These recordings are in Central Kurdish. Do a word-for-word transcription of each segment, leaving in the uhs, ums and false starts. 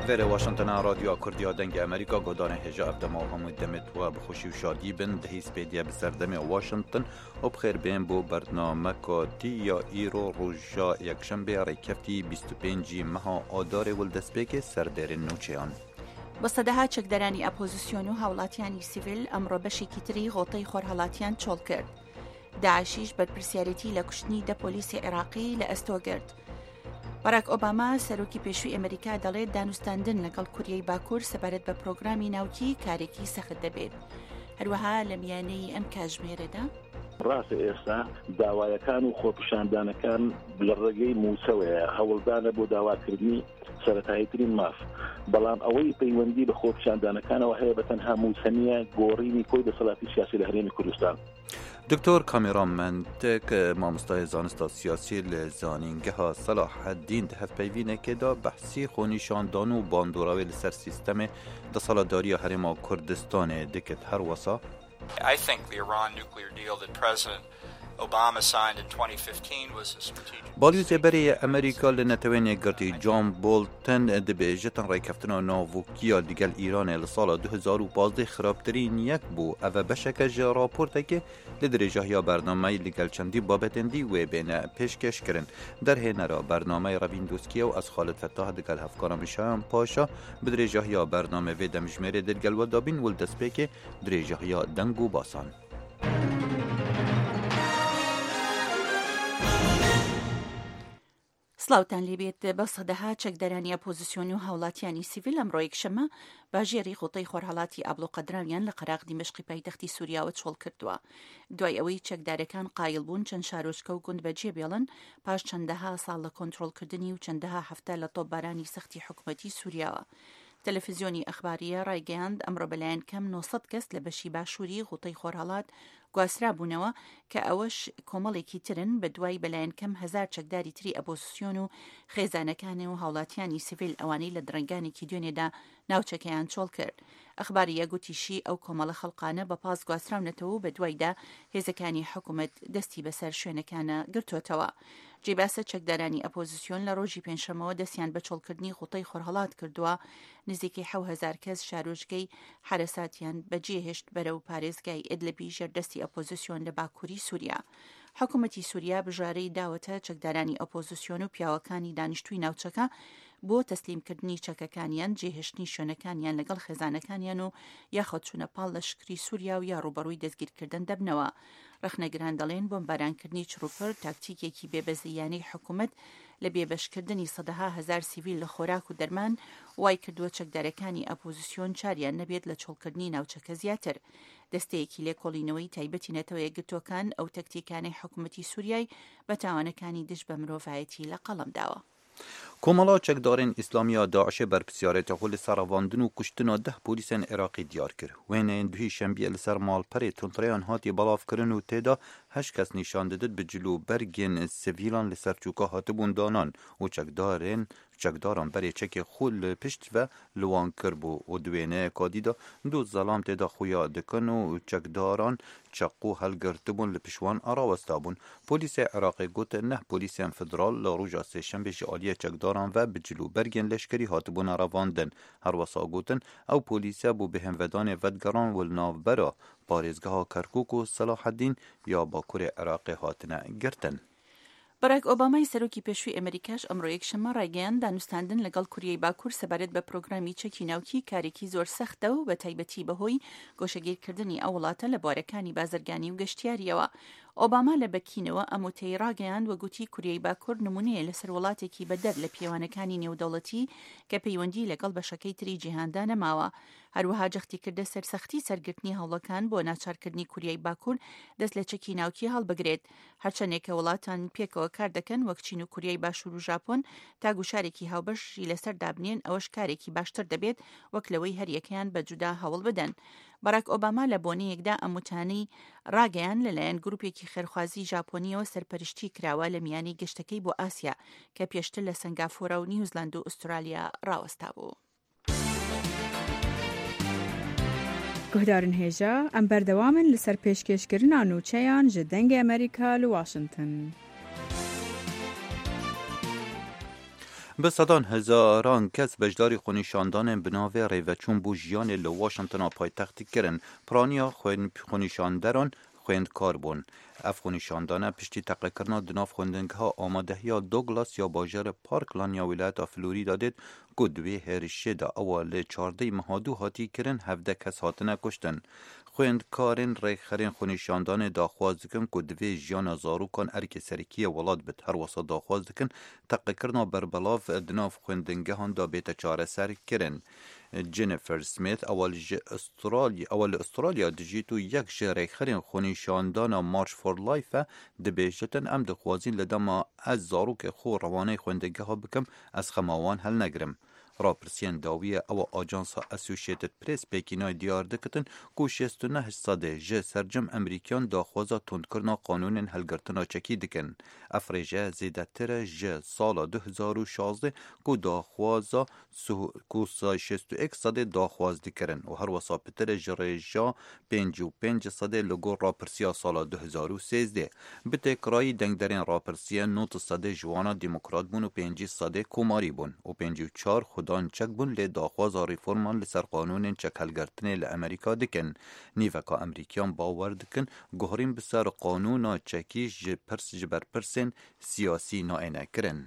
ویر واشنگتن رادیو کردیا دنگ امریکا گودان هجا افدما و همو دمت و بخوشی و شادی بن دهی سپیدیا بسردم واشنگتن و بخیر بین بو برنامه کاتی یا ایرو روژا یکشنبه ریکفتی بیست و پنج مها آدار ولدسبک سردر نوچیان. بەسەدەها چەکدەرانی ئەپۆزیسیۆن و هاوڵاتیانی سیڤیل ئەمڕۆ بەشێکی تری غۆڵتەی خۆرهەڵاتیان چۆڵ کرد. داعشیش بەرپرسیارەتی لە کوشتنی دە پۆلیسی عێراقی لە ئەستۆ گرت. باراک ئۆباما سەرۆکی پێشووی ئەمریکا دەڵێت دانوستاندن لەگەڵ کوریای باکوور سەبارەت بە پرۆگرامی ناوکی کارێکی سەخت دەبێت. هەروەها لە میانەی ئەم کاتژمێرەدا ڕاستە ئێستا داوایەکان و خۆپیشاندانەکان لە ڕێگەی موسەوەیە هەوڵدانە بۆ داواکردنی سەرەتاییترین ماف، بەڵام ئەوەی پەیوەندی بە خۆپیشاندانەکانەوە هەیە بە تەنها موسەنیە گۆڕینی کۆی دەسەڵاتی سیاسی لە هەرێمی کوردستان. دکتۆر کامێرامەندێک مامۆستای زانستا سیاسی لە زانینگەها سەلاح الدین هەفپەیوینێکێدا بەحسی خۆنیشاندان و باندۆراوی لەسەر سیستەمێ دەسەڵاتداریە هەرێما کوردستانê دکت هەروەسا. I think the Iran nuclear deal that President Obama signed in twenty fifteen was a strategic. بالیوزێ بەرێ ئەمریکا لە نەتەوێنێ گرتی جۆن بۆڵتن دەبێژێتن ڕێکەفتنەوە ناوۆکیە لەگەڵ ئیرانێ لە ساڵە دو هەزار و پازدە خراپترین یەک بوو. ئەvە بەشەکە ژە راپۆرتێکێ لە درێژەهیا بەرنامەی لەگەڵ چەندی بابەتێندی وێ بێنە پێشکەشکردن دەرهێنەرە بەرنامەی ڕەڤین دۆسکیە و ئەس خالد فەتاح دەگەڵ هەفکارەمیشایان پاشا بە درێژەهیا بەرنامە وێ دەمژمێرێ دەرگەلوە دابین ولدەسپێکێ درێژەهیا دەنگ و باسان. سلااوان لێبێت بە سەدەها چەکدەرانی ئەپۆزیسیۆن و هاوڵاتیانی سیڤیل ئەمڕۆ یەکشەمە باژێری غوڵتەی خۆرهەڵاتی ئابلوقەدراویان لە قەراغ دیمەشقی پایتەختی سووریاوە چۆڵ کردووە. دوای ئەوەی چەکدارەکان قایل بوون چەند شارۆچکە و گوند بەجێ بێڵن پاش چەندەها ساڵ لە کۆنتڕۆڵکردنی و چەندەها هەفتە لە تۆپبارانی سەختی حکوومەتی سووریاوە. تەلەڤیزیۆنی ئەخباریە ڕایگەیاند ئەمڕۆ بەلایەن کەم نۆسەد کەس لە بەشی باشووری غوڵتەی خۆرهەڵات گواسرا بوونەوە کە ئەوەش کۆمەڵێکی ترن بە دوای بەلایەن کەم هەزار چەکداری تری ئەپۆزیسیۆن و خێزانەکانی و هاوڵاتیانی سیڤیل ئەوانەی لە درنگانێکی دوێنێدا ناوچەکەیان چۆڵ کرد. ئەخباریە گوتیشی ئەو کۆمەڵە خەڵقانە بە پاس گواستراونەتەوە بە دوایدا هێزەکانی حکوومەت دەستی بەسەر شوێنەکانە گرتوتەوە. جێباسە چەکدارانی ئەپۆزیسیۆن لە ڕۆژی پێنجشەمەوە دەستیان بە چۆڵکردنی غوڵتەی خۆرهەڵات کردووە. نزیکەی حەوت هەزار کەس شارۆچکەی حرەساتیان بەجێهێشت بەرەو پارێزگای ئیدلیبی ژێردەستی ئەپۆزیسیۆن لە باکووری سووریا. حکوومەتی سووریا بژارەی داوەتە چەکدارانی ئەپۆزیسیۆن و پیاوەکانی دانیشتووی ناوچەکە بۆ تەسلیمکردنی چەکەکانیان جێهێشتنی شوێنەکانیان لەگەڵ خێزانەکانیان و یاخۆت چوونە پاڵ لە شکری سووریا و یا ڕوبەڕووی دەستگیرکردن دەبنەوە. ڕخنەگران دەڵێن بۆمبارانکردنی چروپەر تاکتیکێکی بێبەزیانەی حکوومەت لە بێبەشکردنی سەدەها هەزار سیڤیل لە خۆراک و دەرمان وای کردووە چەکدارەکانی ئەپۆزیسیۆن چاریان نەبێت لە چۆڵکردنی ناوچەکە زیاتر. دەستەیەکی لێکۆڵینەوەی تایبەتی نەتەوە یەکگرتوەکان ئەو تەکتیکانەی حکوومەتی سووریای بە تاوانەکانی دژ بە مرۆڤایەتی لە قەڵەمداوە. کۆمەڵا چەکدارên ئیسلامیە داعشê berpirsiyarê xwe li ser avandin û kuştina deh polîsên Iraqê diyar kir. Wêneyên duhî şembiyê li ser malperê tundreyan hatiye belavkirin û têda heşt kes nîşan didin bi cilûbergên sivîlan li ser çûka hatibûn danan û çekdarên çekdaran berê çekê xwe li pişt ve li wan kirbû û di wêneyê kadî da du zelam têda xuya dikin û çekdaran çeqû helgirtibûn li pişwan arawesta bûn. Polîsê Iraqê got neh polîsên federal li roja sêşembê ji aliyê çekdaran ve bi cilûbergên leşkerî hatibûn ravandin. Her wesa gotin ew polîsê bû bihêmvedanê vedgeran wil navbera parêzgeha Kerkûk û Selaheddîn ya Bakurê Iraqê hatine girtin. باراک ئۆبامای سەرۆکی پێشووی ئەمریکاش ئەمڕۆ یەکشەمە ڕایگەیاند دانوستاندن لەگەڵ کوریای باکوور سەبارەت بە پرۆگرامی چەکی ناوکی کارێکی زۆر سەختە و بە تایبەتی بەهۆی گۆشەگیرکردنی ئەو وڵاتە لە بوارەکانی بازرگانی و گەشتیاریەوە. ئۆباما لە بەکینەوە ئەموتەی ڕاگەیاند و گوتی کوریای باکوور نمونەیە لەسەر وڵاتێکی بەدەر لە پێوانەکانی نێودەوڵەتی کە پەیوەندی لەگەڵ بەشەکەی تری جیهاندا نەماوە. هەروەها جەختی کردە سەرسەختی سەرگرتنی هەوڵەکان بۆ ناچارکردنی کوریای باکوور دەست لە چەکی ناوکی هەڵبگرێت. هەرچەندێکە وڵاتان پێکەوە کار دەکەن وەک چین و کوریای باشوور و ژاپۆن تا گوشارێکی هاوبەشی لەسەر دابنێن ئەوەش کارێکی باشتر دەبێت وەک لەوەی هەریەکەیان بە جودا هەوڵ بدەن. باراک ئۆباما لە بۆنەیەکدا ئەموتانەی ڕاگەیان لەلایەن گروپێکی خێرخوازی ژاپۆنیەوە سەرپەرشتی کراوە لە میانەی گەشتەکەی بۆ ئاسیا کە پێشتر لە سنگافۆرە و نیوزیلاند و ئوسترالیا ڕاوەستا بوو. گهدارن هێژە ئەم بەردەوامن لەسەر پێشکەشکردنا نوچەیان ji dengê Amerîka li Washington. به صدان هزاران کس بجداری خونیشاندان بناوه ریوچون بو جیان لواشنطن پایتختی کرن پرانیا خونیشاندران خویند کار بون. اف خونیشاندانه پشتی تقیه دناف خوندنگه ها آماده یا دوگلاس یا باجر پارکلان یا ولایت فلوریدا دید که دوی هرشه دا اول چارده مهادو هاتی کرن هفده کس هاتنه کشتن. خویند کارین ریخرین خونیشاندان داخواز دکن که دوی جیان زارو کن ارک سرکی ولاد بد هر واسه داخواز دکن تقیه کرنا بربلاف دناف خوندنگه هان دا بیت چاره سر کرن. جینیفر سمیت اول استرالیا اول استرالیا دجیتو یک شهر خرین خونیشاندان مارش فور لایف دبیجتن ام دخوازین لدما از زاروک خو روانه خوندگه ها بکم از خماوان هل نگرم. راپرسیان داویه او آجانس اسوشیتد پریس پیکینای دیار دکتن کو شصت و نه صده جه سرجم امریکان داخوازا تندکرنا قانون هلگرتنا چکی دکن. افریجه زیده تر جه سال دو هزار و شازده کو داخوازا کو شصت و یک صده داخواز دکرن و هر وصا پتر جریجا پنج و پنج صده لگو راپرسیا سال دو هزار و سیزده. به تکرایی دنگ درین راپرسیا نوت صده جوانا دیموکرات بون و پنج صده کوماری بون و پنج و چار خودان چک بون لی داخواز ریفورمان لسر قانون چک هلگرتنه لامریکا دکن. نیوکا امریکیان باور دکن گهرین بسر قانون چکی جپرس جبر پرسن سیاسی نائنه کرن.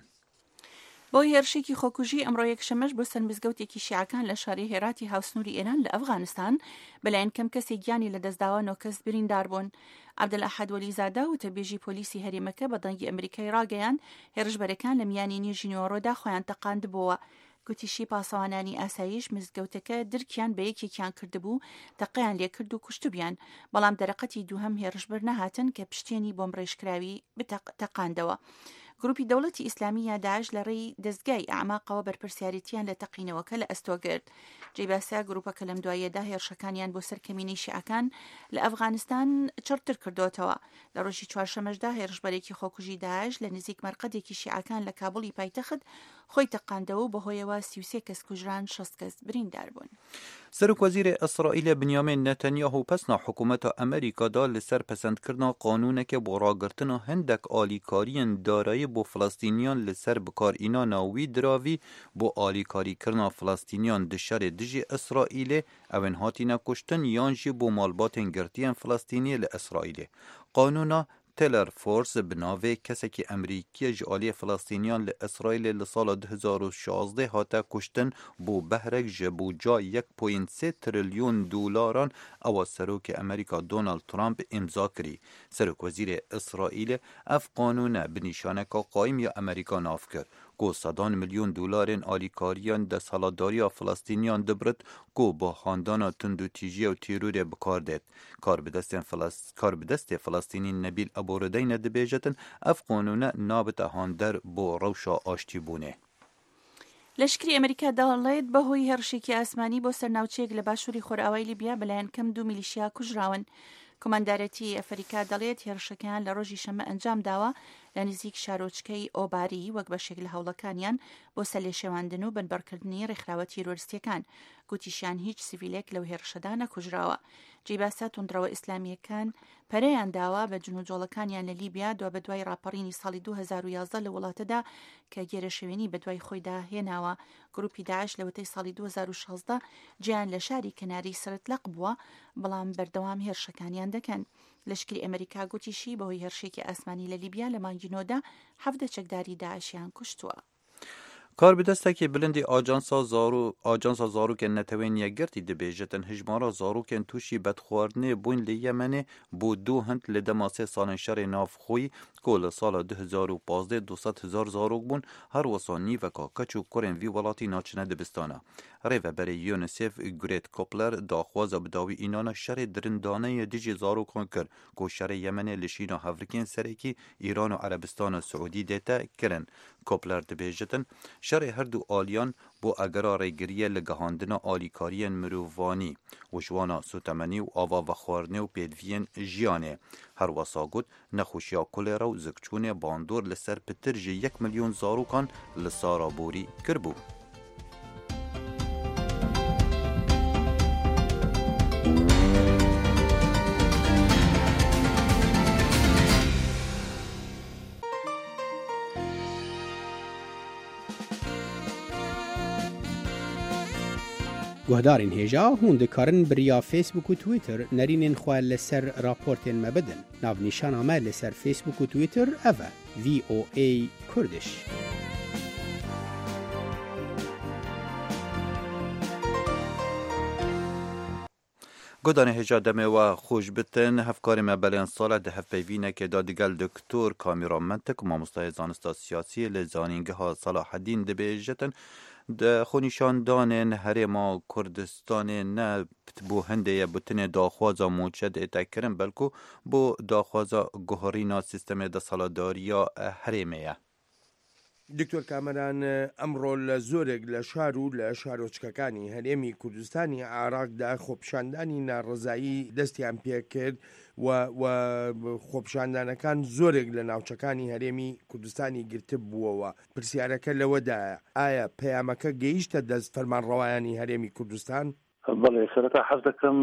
بۆ هێرشێکی خۆکوژی ئەمڕۆ یەکشەمەش بۆ سەرمزگەوتێکی شیعەکان لە شاری هێراتی هاوسنووری ئێران لە ئەفغانستان بەلایەن کەم کەسێک گیانی لە دەستداوە نۆ کەس بریندار بوون. عەبدولئەحەد وەلیزادە وتەبێژی پۆلیسی هەرێمەکە بە دەنگی ئەمریکای ڕاگەیاند هێرشبەرەکان لە میانی نوێژی نوێڕۆدا خۆیان تەقاندبووە. گوتیشی پاسەوانانی ئاسایش مزگەوتەکە درکیان بە یەکێکیان کردبوو تەقەیان لێ کرد و کوشتبیان، بەڵام دەرەقەتی دووهەم هێرشبەر نەهاتن کە پشتێنی بۆم ڕێژکراوی بتەقاندەوە. گروپی دەوڵەتی ئیسلامی داعش لە ڕێی دەستگای ئەعماقەوە بەرپرسیارەتیان لە تەقینەوەکە لە ئەستۆگرد. جێباسا گروپەکە لەم دوایەدا هێرشەکانیان بۆ سەر کەمینەی شیعەکان لە ئەفغانستان چڕتر کردوتەوە. لە ڕۆژی چوارشەمەشدا هێرشبەرێکی خۆکوژی داعش لە نزیک مەرقەدێکی شیعەکان لە کابڵی پایتەخت خۆی تەقاندەوە و بەهۆیەوە سی و سێ کەس کوژران شەست کەس بریندار بوون. سرک وزیر اسرائیل بنیامین نتانیاهو پسنا حکومت امریکا دا لسر پسند کرنا قانونه که با راگرتنا هندک آلیکارین دارایی با فلسطینیان لسر بکار اینا ناوی دراوی با آلیکاری کرنا فلسطینیان دشار دجی اسرائیل اوین هاتی نکشتن یانجی با مالبات انگرتیان فلسطینی لاسرائیل. قانونا تلر فورس بناوه کسی که امریکی جعالی فلسطینیان لاسرائیل لسال دو هزار و شازده هاته کشتن بو بهرک جبو جا یک پوینت سه تریلیون دلاران او سروک امریکا دونالد ترامپ امضا کری. سروک وزیر اسرائیل اف قانون بنیشانه که قایم یا امریکا ناف کرد کو صدان میلیون دلارین آلیکاریان د سالاداری فلسطینیان دبرد کو با خاندان تندو تیجی و تیرور بکار دید. کار بدست فلس... کار بدست فلسطینی نبیل ابوردین دبیجتن اف قانون نابت هاندر بو روشا آشتی بونه. لشکری ئەمریکا دەڵێت بەهۆی هێرشێکی ئاسمانی بۆ سەرناوچەیەک لە باشووری خۆرئاوای لیبیا بەلایەن کەم دوو میلیشیا کوژراون. کۆمەندارەتی ئەفریقا دەڵێت هێرشەکان لە ڕۆژی شەمە ئەنجام داوە لە نزیک شارۆچکەی ئۆباری وەک بەشێک لە هەوڵەکانیان بۆ سەرلێشێواندن و بنبەرکردنی ڕێکخراوە تیرۆریستیەکان. گوتیشیان هیچ سیڤیلێک لەو هێرشەدا نەکوژراوە. جێباسا توندڕەوە ئیسلامیەکان پەرەیان داوا بە جنوجۆڵەکانیان لە لیبیا دوا بە دوای ڕاپەڕینی ساڵی دو هزار و یازدە لە وڵاتەدا کە گێرەشەوێنی بە دوای خۆیدا هێناوە. گروپی داعش لە وتەی ساڵی دو هزار و شازدە گیان لە شاری کەناری سرتلەق بووە، بەڵام بەردەوام هێرشەکانیان دەکەن. لەشکری ئەمریکا گوتیشی بەهۆی هێرشێکی ئاسمانی لە لیبیا لە مانگی نۆدا حەفدە چەکداری داعشیان کوشتووە. کار بدسته که بلندی آجانسا زارو آجانسا زارو که نتوین یگرتی دبیجتن هجمارا زارو که توشی بدخوارنه بوین لی یمنه بو دو هند لدماسه سال شر ناف خوی کل سال دو هزار و پانزده دوصد هزار زارو بون هر وسانی و کاکچو کرن وی ولاتی ناچنه دبستانه. ریوه برای یونسف گریت کوپلر داخواز بداوی اینانا شر درندانه دیجی زارو کن کرد که شر یمنه لشینا هفرکین سرکی ایران و عربستان و سعودی دیتا کرن. کوپلر دبیجتن شر هر دو آلیان بو اگرا ریگریه لگهاندنا آلیکارین مرووانی و جوانا سوتمنی و آوا و خوارنه و پیدوین جیانه. هر واساگود نخوشیا کولرا و زکچونه باندور لسر پترج یک میلیون زاروکان لسارا بوری کربو. گهدارین هێژا هون دikarin biriya Facebook û Twitter nerînên xwe li ser raportên me bidin. Navnîşana me li ser Facebook û Twitter ev e V O A Kurdish. گودان هجا دمه و خوش بتن هفکاری مبلیان ساله ده هفپیوینه که دادگل دکتور کامیرامنتک و ماموستای زانستا سیاسی لزانینگه ها صلاح الدین ده بیجتن ده خونیشان دانن هرما کردستان نه بو هنده بتن داخوازا موچد اتکرن بلکو بو داخوازا گوهرینا سیستم ده سالاداریا هرمه. دکتۆر کامەران ئەمڕۆ لە زۆرێک لە شار و لە شارۆچکەکانی هەرێمی کوردستانی عێراقدا خۆپیشاندانی ناڕزایی دەستیان پێکرد و خۆپیشاندانەکان زۆرێک لە ناوچەکانی هەرێمی کوردستانی گرتب بووەوە. پرسیارەکە لەوەدایە ئایا پەیامەکە گەیشتە دەست فەرمانڕەوایانی هەرێمی کوردستان؟ بەڵێ سەرەتا حەز دەکەم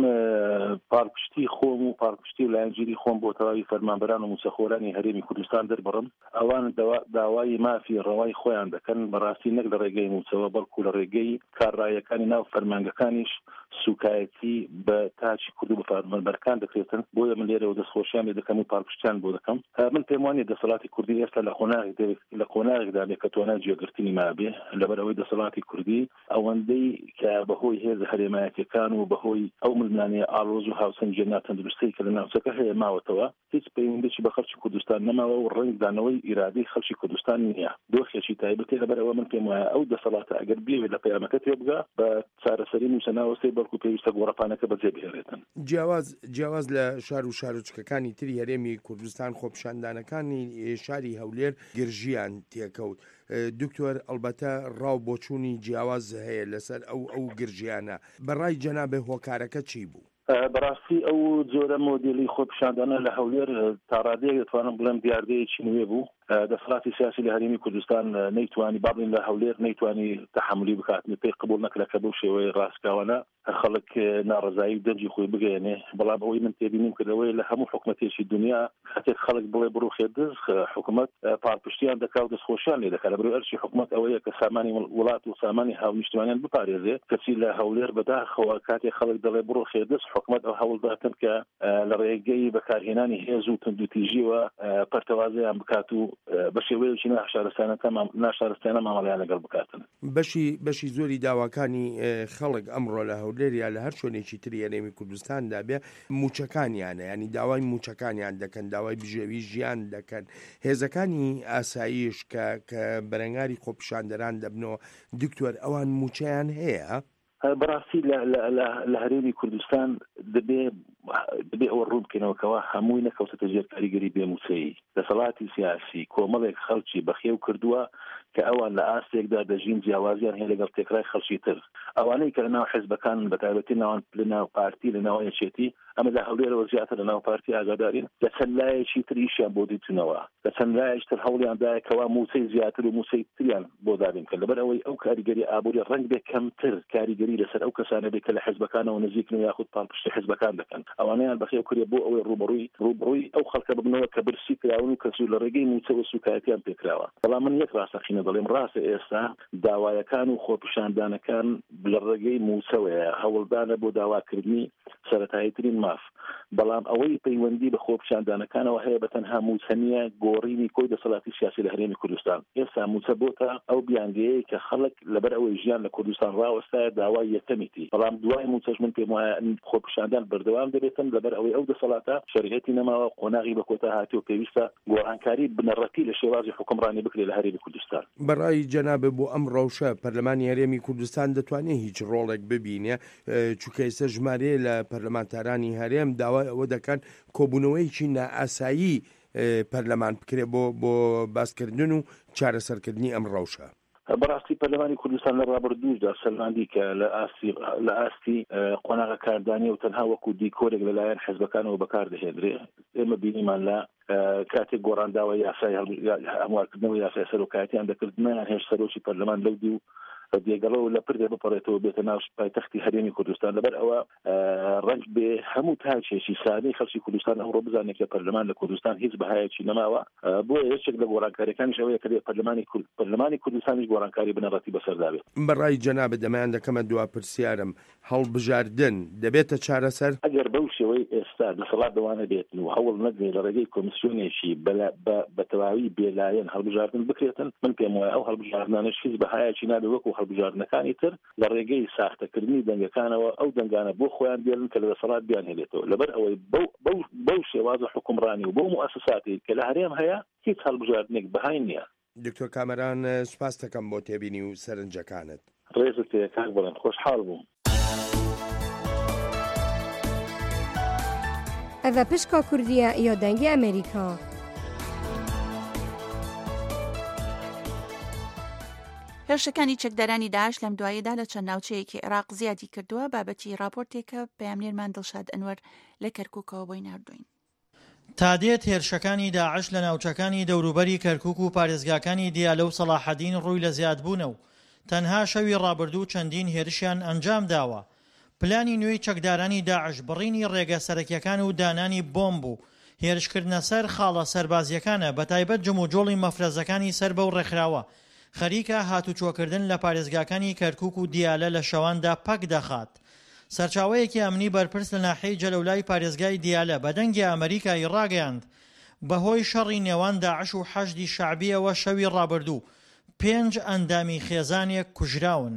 پارپشتی خۆم و پارپشتی و لایەنگیری خۆم بۆ تەواوی فەرمانبەران و موسەخۆرانی هەرێمی کوردستان دەربڕم. ئەوان داوای مافی ڕەوای خۆیان دەکەن بەڕاستی نەک لە ڕێگەی موچەوە بەڵکو لە ڕێگەی کارڕایەکانی ناو فەرمانگەکانیش سوکایەتی بە تاچی کورد و بە فەرمانبەرەکان دەکرێتن. بۆیە من لێرەوە دەستخۆشیان لێ دەکەم و پارپشتیان بۆ دەکەم. من پێم وانێ دەسەڵاتی کوردی ئێستا لە لە قۆناغێکدا بێ کە تۆنا جێگرتنی مابێ لەبەرەوەی دەسەڵاتی کوردی ئەوەندەی کە بەهۆی هێز هەرێمایەتیەکان و بەهۆی ئەو ملمانەیە ئاڵۆز و هاوسەنگی ناتەندروستی کە لە ناوچەکە هەیە ماوەتەوە هیچ پەیوەندیی بە خەڵکی کوردستان نەماوە و ڕەنگدانەوەی ئیرادەی خەڵکی کوردستان نییە. دۆخێکی تایبەتی لەبەرەوە من پێم وایە ئەو دەسەڵاتە ئەگەر بێوێت لە پەیامەکە تێبگا بە چارەسەری موسەناوەستەی بەڵکو پێویستە گۆڕەپانەکە بەجێ بهێڵێتن. جیاواز جیاواز لە شار و شارۆچکەکانی تری هەرێمی کوردستان خۆپیشاندانەکانی شاری هەولێر گرژیان تێکەوت. دکتۆر ئەلبەتە ڕاو بۆچوونی جیاواز هەیە لەسەر ئەو ئەو گرژیانە. بەڕای جەنابێ هۆکارەکە چی بوو؟ بەڕاستی ئەو جۆرە مۆدیلی خۆپیشاندانە لە هەولێر تا ڕادەیەک دەتوانم بڵێم دیاردەیەکی نوێ بوو. دەسەڵاتی سیاسی لە هەرێمی کوردستان نەیتوانی باڵین لە هەولێر نەیتوانی تەحملی بکاتنی پێی قبول نەکرێت کە بەو شێوەیە ڕاستکاوانە خەڵک ناڕزایی و دەنجی خۆی بگەێنێ. بەڵام ئەوەی من تێبینیم کردەوەی لە هەموو حکومەتێکی دنیا کاتێک خەڵک بڵێ بڕۆ خێدز حکومەت پارپشتیان دەکات و دەستخۆشیان لێ دەکات. لەبەرەوەی ئەرچی حکومەت ئەوەیە کە سامانی وڵات و سامانی هاونیشتوانیان بپارێزێ کەچی لە هەولێر بەداخەوە کاتێک خەڵک دەڵێ بڕۆ خێدز حکومەت ئەو هەوڵداتن کە لە ڕێگەی بەکارهێنانی هێز و تندوتیژیەوە پەرتەوازەیان بکات و بە شێوەیەکی ناشارستانە مامەڵیان لەگەڵ بکاتن. بەشی بەشی زۆری داواکانی خەڵک ئەمڕۆ لە هەولێر یا لە هەر شوێنێکی تری هەرێمی کوردستاندا بێ موچەکانیانە، ینی داوای موچەکانیان دەکەن، داوای بژێوی ژیان دەکەن. هێزەکانی ئاسایش کە کە بەرەنگاری خۆپیشاندەران دەبنەوە دکتۆر ئەوان موچەیان هەیە؟ بەڕاستی لە هەرێمی کوردستان دەبێ دەبێ ئەوە ڕوو بکەینەوەکەوە هەمووی نەکەوتەتە ژێر کاریگەری بێموچەیی. دەسەڵاتی سیاسی کۆمەڵێک خەڵکی بەخێو کردووە کە ئەوان لە ئاستێکدا دەژین جیاوازیان هەیە لەگەڵ تێکرای خەڵکی تر. ئەوانەی کە لەناو حیزبەکان بەتایبەتی ناوان لەناو پارتی لەناو یەکێتی ئەمە لە هەولێرەوە زیاتر لەناو پارتی ئاگادارین لە چەند لایەکی تر ئیشیان بۆ دیتونەوە، لە چەند لایەکی تر هەوڵیاندایە کەوا موچەی زیاتر و موچەی تریان بۆ دابین کە لەبەر ئەوەی ئەو کاریگەری ئابووری ڕەنگ بێ کەمتر کاریگەری لەسەر ئەو کەسانە بێت کە لە حیزبەکانەوە نزیکن و یاخود پاڵپشتی حیزبەکان دەکەن. ئەوانەیان بەخێو کردێ بۆ ئەوەی ڕوبڕووی ڕوبڕووی ئەو خەڵکە ببنەوە کە برسی کراون و کەسوو لە ڕێگەی موچە و سوکایەتیان پێکراوە. بەڵام من یەک ڕاستەقینە دەڵێم ڕاستە ئێستا داوایەکان و خۆپیشاندانەکان لە ڕێگەی موچەوەیە هەوڵدانە بۆ داواکردنی سەرەتاییترین ماف. بەڵام ئەوەی پەیوەندی بە خۆپیشاندانەکانەوە هەیە بەتەنها موچە نیە گۆڕینی کۆی دەسەڵاتی سیاسی لە هەرێمی کوردستان. ئێستا موچە بۆتە ئەو بیانگەیەی کە خەڵک لەبەر ئەوەی ژیان لە کوردستان ڕاوەستایە داوای یەکەمیتی. بەڵام دوای موچەش من پێم وایە خۆپیشاندان بەردەوام دەبێتن لەبەر ئەوەی ئەو دەسەڵاتە شەریعەتی نەماوە قۆناغی بە کۆتا هاتیوە پێویستە گۆڕانکاری بنەڕەتی لە شێوازی حکومڕانی بکرێت لە هەرێمی کوردستان. بەڕای جەنابێ بۆ ئەم ڕەوشە پەرلەمانی هەرێمی کوردستان دەتوانێت هیچ ڕۆڵێک ببینێ چونکە ئێستا ژمارەیە لە پەرلەمانتارانی هەرێم داوای ئەوە دەکەن کۆبوونەوەیکی نائاسایی پەرلەمان بکرێت بۆ بۆ باسکردن و چارەسەرکردنی ئەم ڕەوشە. بەڕاستی پەرلەمانی کوردستان لە ڕابردووشدا سەرماندی کە لە ئاستی قۆناغە کاردانی و تەنها وەکو دیکۆرێک لەلایەن حیزبەکانەوە بەکاردەهێنرێ. ئێمە بینیمان لە کاتێک گۆڕانداوە یاسای هەموارکردنەوە یاسای سەرۆکایەتیان دەکردنیان هێش سەرۆکی پەرلەمان لەو دی و دێگەڵە لە پردێ بپەڕێتەوە بێتە ناو پایتەختی هەرێمی کوردستان لەبەر ئەوە ڕنگ بێ هەموو تاکێکی سادەی خەڵکی کوردستان ئەمڕۆ بزانێت کە پەرلەمان لە کوردستان هیچ بەهایەکی نەماوە بۆیە یەکێک لە گۆڕانکاریەکانیش ئەوەیە کە پەرلەمانی کورد پەرلەمانی کوردستانیش گۆڕانکاری بنەڕەتی بەسەردا بێت. بەڕای جەنابە دەمایان دەکەمە دوا پرسیارم هەڵبژاردن دەبێتە چارەسەر ئەگەر بەو شێوەی ئێستا دەسەڵات دەوانە بێتن و هەوڵ نەدرێت لە ڕێگەی کۆمیسیۆنێکی بە تەواوی بێلایەن هەڵبژاردن بکرێتن من پێم وایە ئەو هەڵبژاردنانش هیچ بەهایەکی نابێت وەکو هەڵبژاردنەکانی تر لە ڕێگەی ساختەکردنی دەنگەکانەوە ئەو دەنگانە بۆ خۆیان بێنن کە لە دەسەڵات بیان هێنێتەوە لەبەر ئەوەی بەو شێوازە حکومڕانی و بۆ موسساتی کە لە هەرێم هەیە هیچ هەڵبژاردنێک بەهای نییە. دکتۆر کامەران سوپاس دەکەم بۆ تێبینی و سەرنجەکانت. ڕێزت پێ کاک بڵێن خۆشحاڵ بووم. ئەڤە پشکا کوردیە یا دەنگی ئەمریکا. هێرشەکانی چەکدارانی داعش لەم دوایەدا لە چەند ناوچەیەکی عێراق زیادی کردووە بابەتی راپۆرتێکە پەیامنێرمان دڵشاد ئەنوەر لە کەرکووکەوە بۆی ناردوین. تا دێت هێرشەکانی داعش لە ناوچەکانی دەوروبەری کەرکووک و پارێزگاکانی دیالە و سەلاحەدین ڕووی لە زیادبوونە و تەنها شەوی ڕابردوو چەندین هێرشیان ئەنجام داوە. پلانی نوێی چەکدارانی داعش بڕینی ڕێگە سەرەکیەکان و دانانی بۆمب و هێرشکردنە سەر خاڵە سەربازیەکانە بەتایبەت جموجۆڵی مەفرەزەکانی سەر بەو ڕێکخراوە خەریکە هاتوچۆکردن لە پارێزگاکانی کەرکووک و دیالە لە شەواندا پەک دەخات. سەرچاوەیەکی ئەمنی بەرپرس لە ناحیەی جەلەولای پارێزگای دیالە بەدەنگی ئەمریکای ڕاگەیاند بەهۆی شەڕی نێوان داعش و حەشدی شەعبیەوە شەوی ڕابردوو پێنج ئەندامی خێزانێک کوژراون.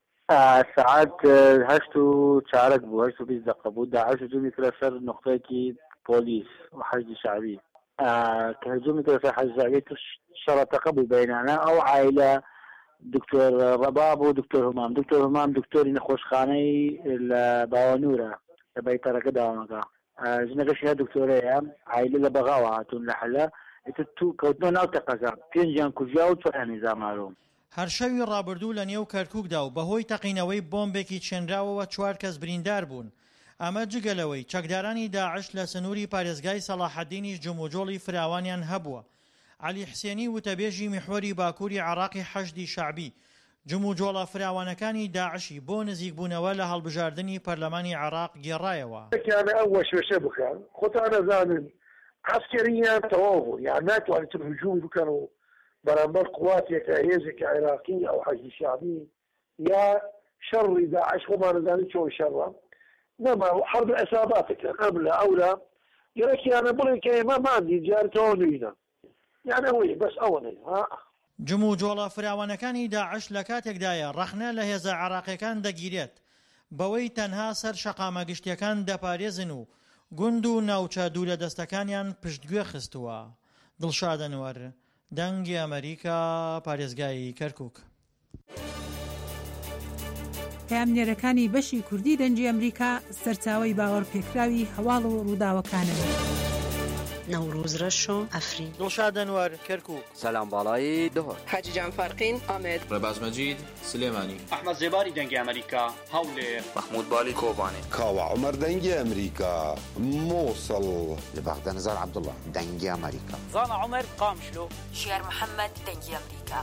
سعات هەشت و چارەک بوو هەشت و بیست دقە بوو داعش هجومی کرا سەر نقطەیەکی پۆلیس و حەشدی شەعبی کە هجومی کرا سەر حەشدی شەعبی شەڕەتەکە بوو بەینانە ئەو عایلە دکتۆر ڕەباب و دکتۆر هەمام دکتۆر هەمام دکتۆری نەخۆشخانەی لە باوەنورە لە بەیتەرەکە داوامەکە ژنەکەشی هە دکتۆرەیە عایلە لە بەغاوە هاتوون لە حەلە تو کەوتنەوە ناو تەقەکە پێنجیان کوژیا و چۆیان نیزامارۆ. هەر شەوی ڕابردوو لە نێو کەرکووکدا و بەهۆی تەقینەوەی بۆمبێکی چێنراوەوە چوار کەس بریندار بوون. ئەمە جگەلەوەی چەکدارانی داعش لە سنووری پارێزگای سەلاحەدینیش جموجۆڵی فراوانیان هەبووە. علی حسێنی وتەبێژی میحوەری باکووری عێراقی حەشدی شەعبی جموجۆڵە فراوانەکانی داعشی بۆ نزیکبوونەوە لە هەڵبژاردننی پەرلەمانی عێراق گێڕایەوە. ئەو وەشوێشە بکەن خۆتان نەزانن عسکەریان تەواو بوو یان ناتوانێتن هجووم بکەن و بەرامبەر قواتێکە هێزێکی عێراقی ئەو حەشدی شەعبی یا شەڕی داعش خۆمان نەزانین چۆن شەڕە نەما حەرب ئەساباتەکەن ئەم لە ئەولا یەکیانە بڵێن کە ئێمە مادی جارتەوە نوینە یعنی ئەوەی بەس ئەوە نەیە. جموجۆڵە فراوانەکانی داعش لە کاتێکدایە ڕەخنە لە هێزە عێراقیەکان دەگیرێت بەوەی تەنها سەر شەقامە گشتیەکان دەپارێزن و گوند و ناوچە دوو لە دەستەکانیان پشتگوێ خستووە. دڵشاد ئەنوەر دەنگی ئەمریکا پارێزگای کەرکووک. پەیامنێرەکانی بەشی کوردی دەنگی ئەمریکا سەرچاوەی باوەڕ پێکراوی هەواڵ و ڕووداوەکانن. نوروز رشو افرین دڵشاد ئەنوەر کەرکووک. سەلام باڵایی دهۆر حاجی جان فەرقین ئامێد ڕێباز مەجید سلێمانی ئەحمەد زێباری دەنگی ئەمریکا هەولێر محمود بالی کۆبانێ کاوە عومەر دەنگی ئەمریکا مووسڵ لە بەغدە نزار عەبدوڵڵا دەنگی ئەمریکا زانا عومەر قامشلۆ شیار محەممەد دەنگی ئەمریکا.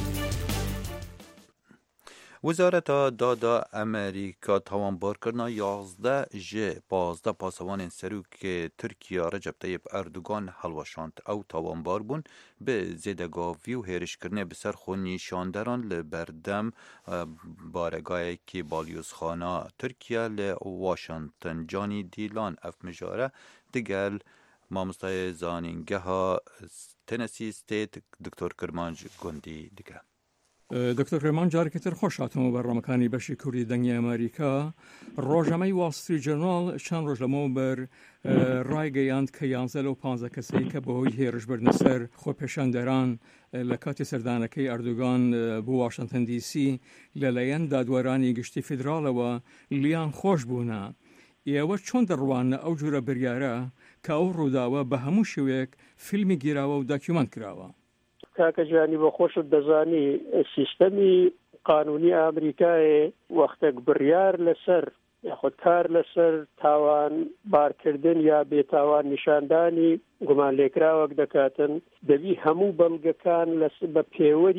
وزارت دادا امریکا تاوانبارکردنا یازده جه پازده پاسوان سروک ترکیه رجب طیب اردوگان هلوشاند او تاوانبار بون به زیدگاوی و هیرشکرنه بسر خون نیشاندران لبردم بارگاه که بالیوزخانه ترکیه لواشنطن جانی دیلان اف مجاره دیگل مامستای زانینگه ها تنسی ستیت دکتر کرمانج گندی دیگه. دکتۆر کرمان جارێکی تر خۆش هاتمەوە بەڕێوەکانی بەشی کوردی دەنگی ئەمریکا. ڕۆژەمەی واڵستری جەرناڵ چەند ڕۆژ لەمەوە بەر ڕایگەیاند کە یانزە لەو پانزە کەسەی کە بەهۆی هێرشبردنە سەر خۆپێشاندەران لە کاتی سەردانەکەی ئەردوگان بۆ واشنگتن دی سی لەلایەن دادوەرانی گشتی فیدراڵەوە لیان خۆش بوونە. ئێوە چۆن دەڕوانە ئەو جورە بریارە کە ئەو ڕووداوە بە هەموو شێوەیەک فیلمی گیراوە و داکیومنت کراوە؟ کاکە جوانی بۆ خۆشت دەزانی سیستەمی قانونی ئەمریکایە وەختێک بڕیار لەسەر یاخود کار لەسەر تاوان بارکردن یا بێتاوان نیشاندانی گومان لێکراوەک دەکاتن دەبی هەموو بەڵگەکان بە پێوەری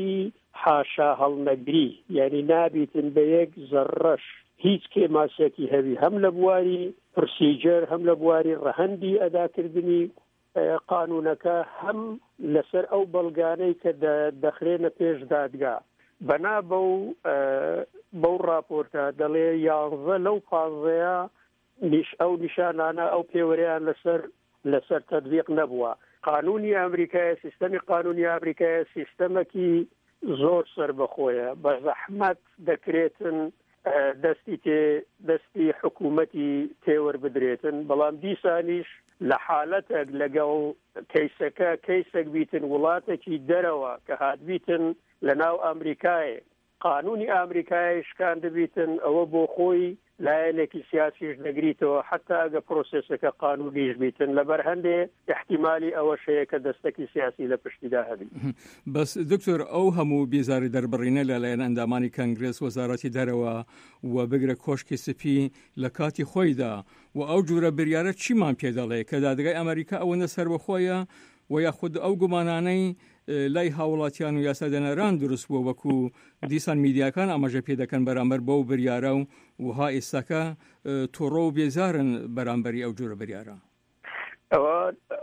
حاشا هەڵنەگری یعنی نابیتن بە یەک زەڕەش هیچ کێماسێکی هەوی هەم لە بواری پرسیجەر هەم لە بواری ڕەهەندی ئەداکردنی قانونەکە هەم لەسەر ئەو بەڵگانەی کە دەخرێنە پێش دادگا بەنا بەو بەو راپۆرتە دەڵێ یانزە لەو پانزەیە ئەو نیشانانە ئەو پێوەریان لەسەر لەسەر تەطبیق نەبووە. قانونی ئەمریکای سیستەمی قانونی ئەمریکای سیستەمێکی زۆر سەربەخۆیە بە زەحمەت دەکرێتن دەستی تێ دەستی حکوومەتی تێوە بدرێتن بەڵام دیسانیش لە حالەتێک لەگەڵ کەیسەکە کەیسێک بیتن وڵاتێکی دەرەوە کە هاتبیتن لە ناو ئەمریکایە قانونی ئەمریکای شکان دەبیتن ئەوە بۆ خۆی لایەنێکی سیاسیش دەگریتەوە حتا ئەگە پرۆسێسەکە قانونیش بیتن لەبەر هەندێ احتیمالی ئەوە شەیە کە دەستێکی سیاسی لە پشتیدا هەبی. بەس دکتۆر ئەو هەموو بیزاری دەربڕینە لەلایەن ئەندامانی کەنگرێس وەزارەتی دەرەوە و بگرە کۆشکی سپی لە کاتی خۆیدا و ئەو جوورە بریارە چیمان پێ دەڵێ کە دادگای ئەمریکا ئەوەندە سەربەخۆیە و یاخود ئەو گومانانەی لای هاوڵاتیان و یاسادەنەران دروست بووە وەکو دیسان میدیاکان ئاماژە پێ دەکەن بەرامبەر بەو بریارە و وها ئێستاکە تۆڕۆ و بێزارن بەرامبەری ئەو جۆرە بریارە. ئەوە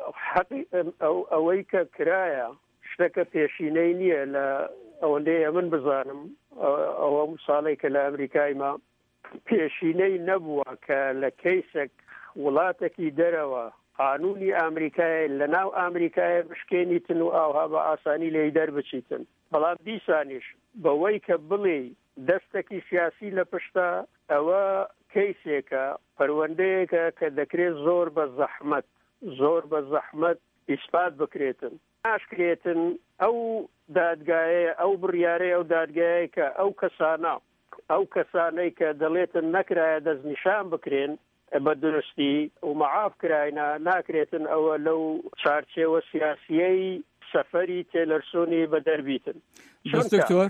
ئەوەی کە کرایە شتەکە پێشینەی نییە لە ئەوەندەیە من بزانم ئەوە ساڵی کە لە ئەمریکای ما پێشینەی نەبووە کە لە کەیسێک وڵاتێکی دەرەوە قانونی ئەمریکای لە ناو ئەمریکای بشکێنیتن و ئاوها بە ئاسانی لێی دەربچیتن بەڵام دیسانیش بەوەی کە بڵێ دەستێکی سیاسی لە پشتە ئەوە کەیسێکە پەروەندەیەکە کە دەکرێت زۆر بە زەحمەت زۆر بە زەحمەت ئیسپات بکرێتن ناشکرێتن ئەو دادگایە ئەو بڕیارەیە ئەو دادگایە کە ئەو کەسانە ئەو کەسانەی کە دەڵێتن نەکرایە دەستنیشان بکرێن بە درستی و معاف کراینە ناکرێتن ئەوە لەو چارچێوە سیاسیەی سەفەری تێلەرسۆنی بە دەربیتن. دکتۆر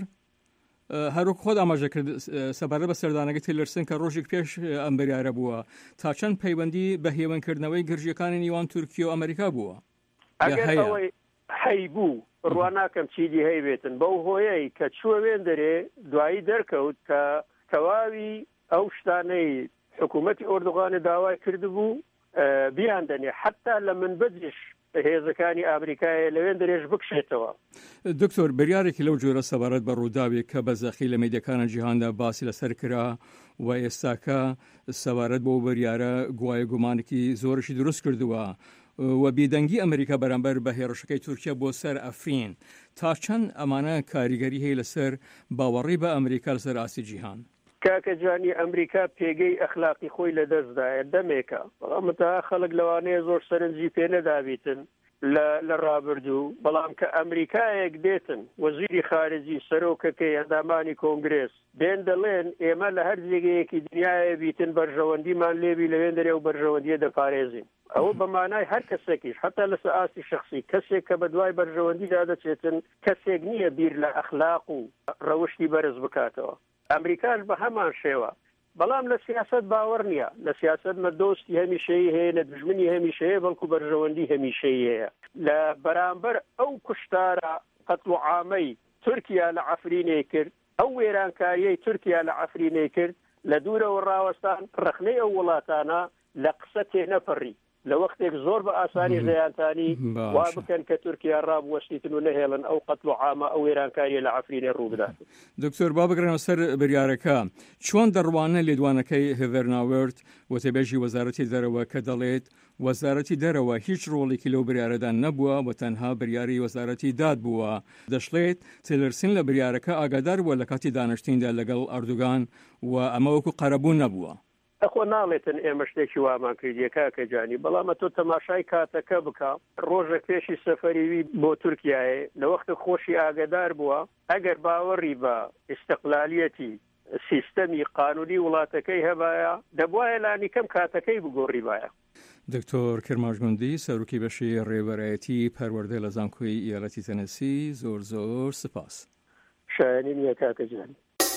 هەروک خۆت ئاماژە کرد سەبارەت بە سەردانەکە تێلەرسن کە ڕۆژێک پێش ئەم بریارە بووە تا چەند پەیوەندی بە هێوانکردنەوەی گرژیەکانی نیوان تورکیە و ئەمریکا بووە ئەگەر ئەوەی هەیبوو ڕوا ناکەم چیدی هەیبێتن بەو هۆیەی کە چوەوێن دەرێ دوایی دەرکەوت کە تەواوی ئەو شتانەی حکوومەتی ئۆردوغانی داوای کردبوو بیان دەنێ حتا لە منبەجش هێزەکانی ئامریکای لەوێن دەرێژ بکشێتەوە. دکتۆر بریارێکی لەو جۆرە سەبارەت بە ڕووداوێک کە بەزەخی لە مەیدەکانە جیهاندا باسی لەسەر کرا و ئێستاکە سەبارەت بۆ بریارە گوایە گومانێکی زۆرشی دروست کردووە و بێدەنگی ئەمریکا بەرامبەر بە هێرشەکەی تورکیا بۆ سەر ئەفرین تا چەند ئەمانە کاریگەری هەیە لەسەر باوەڕی بە ئەمریکا لەسەر ئاسی جیهان. کاکە جانی ئەمریکا پێگەی ئەخلاقی خۆی لە دەستدایە دەمێکە بەڵام تا خەڵک لەوانەیە زۆر سەرنجی پێ نەدابیتن لە ڕابردوو بەڵام کە ئەمریکایەک دێتن وەزیری خارجی سەرۆکەکەی ئەندامانی کۆنگرێس دێن دەڵێن ئێمە لە هەر جێگەیەکی دنیاە بیتن بەرژەوەندیمان لێبی لەوێن دەرێ و بەرژەوەندیە دەپارێزین ئەوە بەمانای هەر کەسێکیش حتا لەسەر ئاسی شخصی کەسێک کە بە دوای بەرژەوەندیدا دەچێتن کەسێک نییە بیر لە ئەخلاق و ڕەوشی بەرز بکاتەوە. ئەمریکاش بە هەمان شێوە بەڵام لە سیاست باوەڕ نییە لە سیاست مە دۆستی هەمیشەیی هەیە لە دژمنی هەمیشەیە بەڵکو بەرژەوەندی هەمیشەیی هەیە لە بەرامبەر ئەو کوشتارە قەتڵ عامەی تورکیا لە عەفرینەی کرد ئەو وێرانکاریەی تورکیا لە عەفرینەی کرد لە دوورەوە ڕاوەستان ڕەخنەی ئەو وڵاتانە لە قسە تێنەپەڕی لە وەختێک زۆر بە ئاسانی زەیانتانی وا بکەن کە تورکیا ڕابوەشتیتن و نەهێڵن ئەو قەتڵ عامە ئەو وێرانکاریە لە عەفرینە ڕوو بدات. دکتۆر با بگرێنەوە سەر بریارەکە چۆن دەڕوانە لێدوانەکەی هێڤێرناوێرد وتەبێژی وەزارەتی دەرەوە کە دەڵێت وەزارەتی دەرەوە هیچ ڕۆڵێکی لەو بریارەدا نەبووە و تەنها بریاری وەزارەتی داد بووە دەشڵێت تێلەرسن لە بریارەکە ئاگادار بووە لە کاتی دانیشتنیدا لەگەڵ ئەردوگان و ئەمە وەکو قەرەبوو نەبووە. ئەخۆ ناڵێتن ئێمە شتێکی وامان کردیە کاکە جانی بەڵامە تۆ تەماشای کاتەکە بکە ڕۆژێک پێشی سەفەریوی بۆ تورکیایە لە وەختە خۆشی ئاگادار بووە ئەگەر باوەڕی بە ئیستقلالیەتی سیستەمی قانونی وڵاتەکەی هەبایە دەبوایە لانی کەم کاتەکەی بگۆڕی بایە. دکتۆر کرماشگوندی سەرۆکی بەشی ڕێبەرایەتی پەروەردە لە زانکۆی ئیالەتی تەنەسی زۆر زۆر سپاس. شایانی نییە کاکە جانی.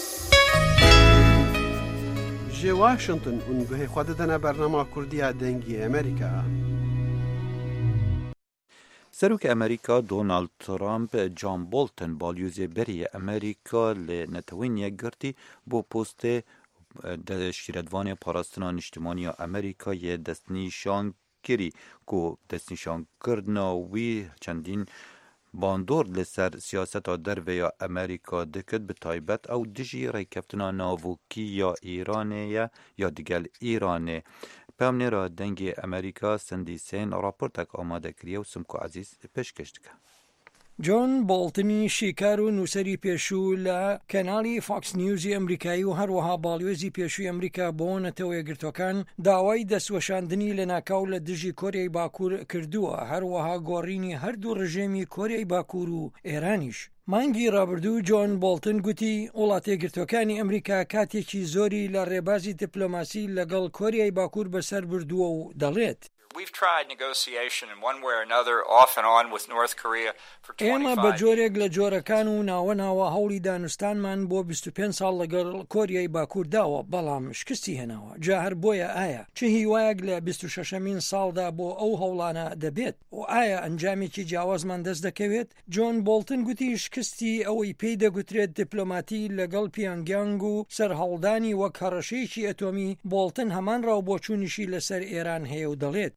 جێ واشنگتن ئونگوهەی خوا دەدەنە بەرنامە کوردیە دەنگی ئەمریکا. سەرۆکی ئەمریکا دۆناڵد ترامپ جان بۆڵتن باڵیۆزێ بەریە ئەمریکا لە نەتەوەینیە گرتی بۆ پۆستێ شیرەتوانێ پاراستنا نیشتیمانیە ئەمریکایە دەستنیشان کری کو دەستنیشانکردنا وی چەندین باندۆر لەسەر سیاسەتا دەرڤەیە ئەمریکا دەکرد بە تایبەت ئەو دژی ڕێککەوتنا ناوۆکی یا ئیرانەیە یا دیگەل ئیرانێ پامنێرە دەنگی ئەمریکا سندی سێن راپۆرتێک ئامادەکریە و سمکو عەزیز پێشکەش دکە. جۆن بۆڵتنی شیکار و نووسری پێشوو لە کەناڵی فاکس نیوزی ئەمریکایی و هەروەها باڵیۆزی پێشووی ئەمریکا بۆ نەتەوە یەکگرتوەکان داوای دەستوەشاندنی لە ناکاو لە دژی کۆریای باکوور کردووە، هەروەها گۆڕینی هەردوو ڕژێمی کۆریای باکوور و ئێرانیش. مانگی ڕابردوو جۆن بۆڵتن گوتی وڵاتە یەکگرتوەکانی ئەمریکا کاتێکی زۆری لە ڕێبازی دیپلۆماسی لەگەڵ کۆریای باکوور بەسەر بردووە و دەڵێت We've tried negotiation in one way or another off and on with North Korea for ئێمە بە جۆرێک لە جۆرەکان و ناوە ناوە هەوڵی دانوستانمان بۆ بیست و پێنج ساڵ لەگەڵ کۆریای باکوور داوە، بەڵام شکستی هێناوە. جا هەر بۆیە ئایا چه هیوایەک لە بیست و شەشەمین ساڵدا بۆ ئەو هەوڵانە دەبێت و ئایا ئەنجامێکی جیاوازمان دەست دەکەوێت؟ جۆن بۆڵتن گوتی شکستی ئەوەی پێی دەگوترێت دیپلۆماتی لەگەڵ پیۆنگیانگ و سەرهەڵدانی وەک هەڕەشەیەکی ئەتۆمی. بۆڵتن هەمان ڕاوبۆچوونیشی لەسەر ئێران هەیە و دەڵێت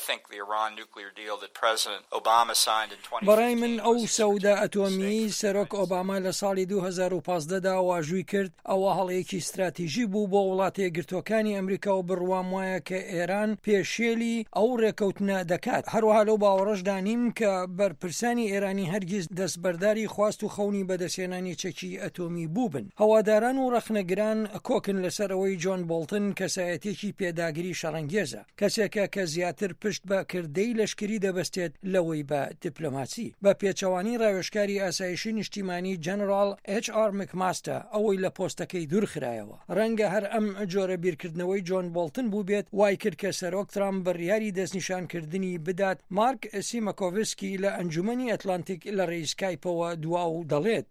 بەڕای من ئەو سەودا ئەتۆمی سەرۆک ئۆباما لە ساڵی دوو هەزار و پانزدەدا واژووی کرد ئەوە هەڵەیەکی استراتیژی بوو بۆ وڵاتە یەکگرتوەکانی ئەمریکا و بڕوام وایە کە ئێران پێشێلی ئەو ڕێکەوتنە دەکات. هەروەها لەو باوەڕەشدا نیم کە بەرپرسانی ئێرانی هەرگیز دەستبەرداری خواست و خەونی بەدەستێنانی چەکی ئەتۆمی بووبن. هەواداران و ڕەخنەگران کۆکن لەسەرەوەی جۆن بۆڵتن کەسایەتێکی پێداگیری شەڕەنگێزە، کەسێکە کە زیاتر پشت بە کردەی لەشکری دەبەستێت لەوەی بە دیپلۆماسی. بە پێچەوانی ڕاوێژکاری ئاسایشی نیشتیمانی جەنەرال ئێچ ئار مکماستە ئەوەی لە پۆستەکەی دوورخرایەوە. ڕەنگە هەر ئەم جۆرە بیرکردنەوەی جۆن بۆڵتن بوو بێت وای کرد کە سەرۆک ترامپ بڕیاری دەستنیشانکردنی بدات. مارک سیمەکۆڤسکی لە ئەنجومەنی ئەتلانتیک لە ڕێی سکایپەوە دوا و دەڵێت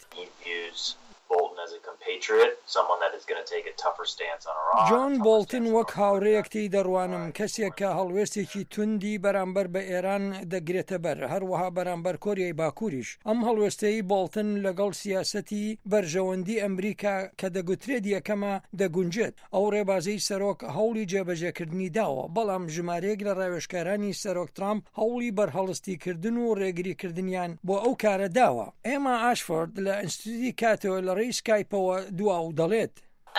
جۆن بۆڵتن وەک هاوڕێیەکتی دەڕوانم کەسێک کە هەڵوێستێکی توندی بەرامبەر بە ئێران دەگرێتە بەر، هەروەها بەرامبەر کۆریای باکووریش. ئەم هەڵوێستەی بۆڵتن لەگەڵ سیاسەتی بەرژەوەندی ئەمریکا کە دەگوترێت یەکەمە دەگونجێت. ئەو ڕێبازەی سەرۆک هەوڵی جێبەجێکردنی داوە، بەڵام ژمارەیەک لە ڕاوێژکارانی سەرۆک ترامپ هەوڵی بەرهەڵستیکردن و ڕێگریکردنیان بۆ ئەو کارە داوە. ئێمە ئاشفۆرد لە ئینستیتوتی کاتەوە لە ڕێی سکایپەوە دوا و دەڵێت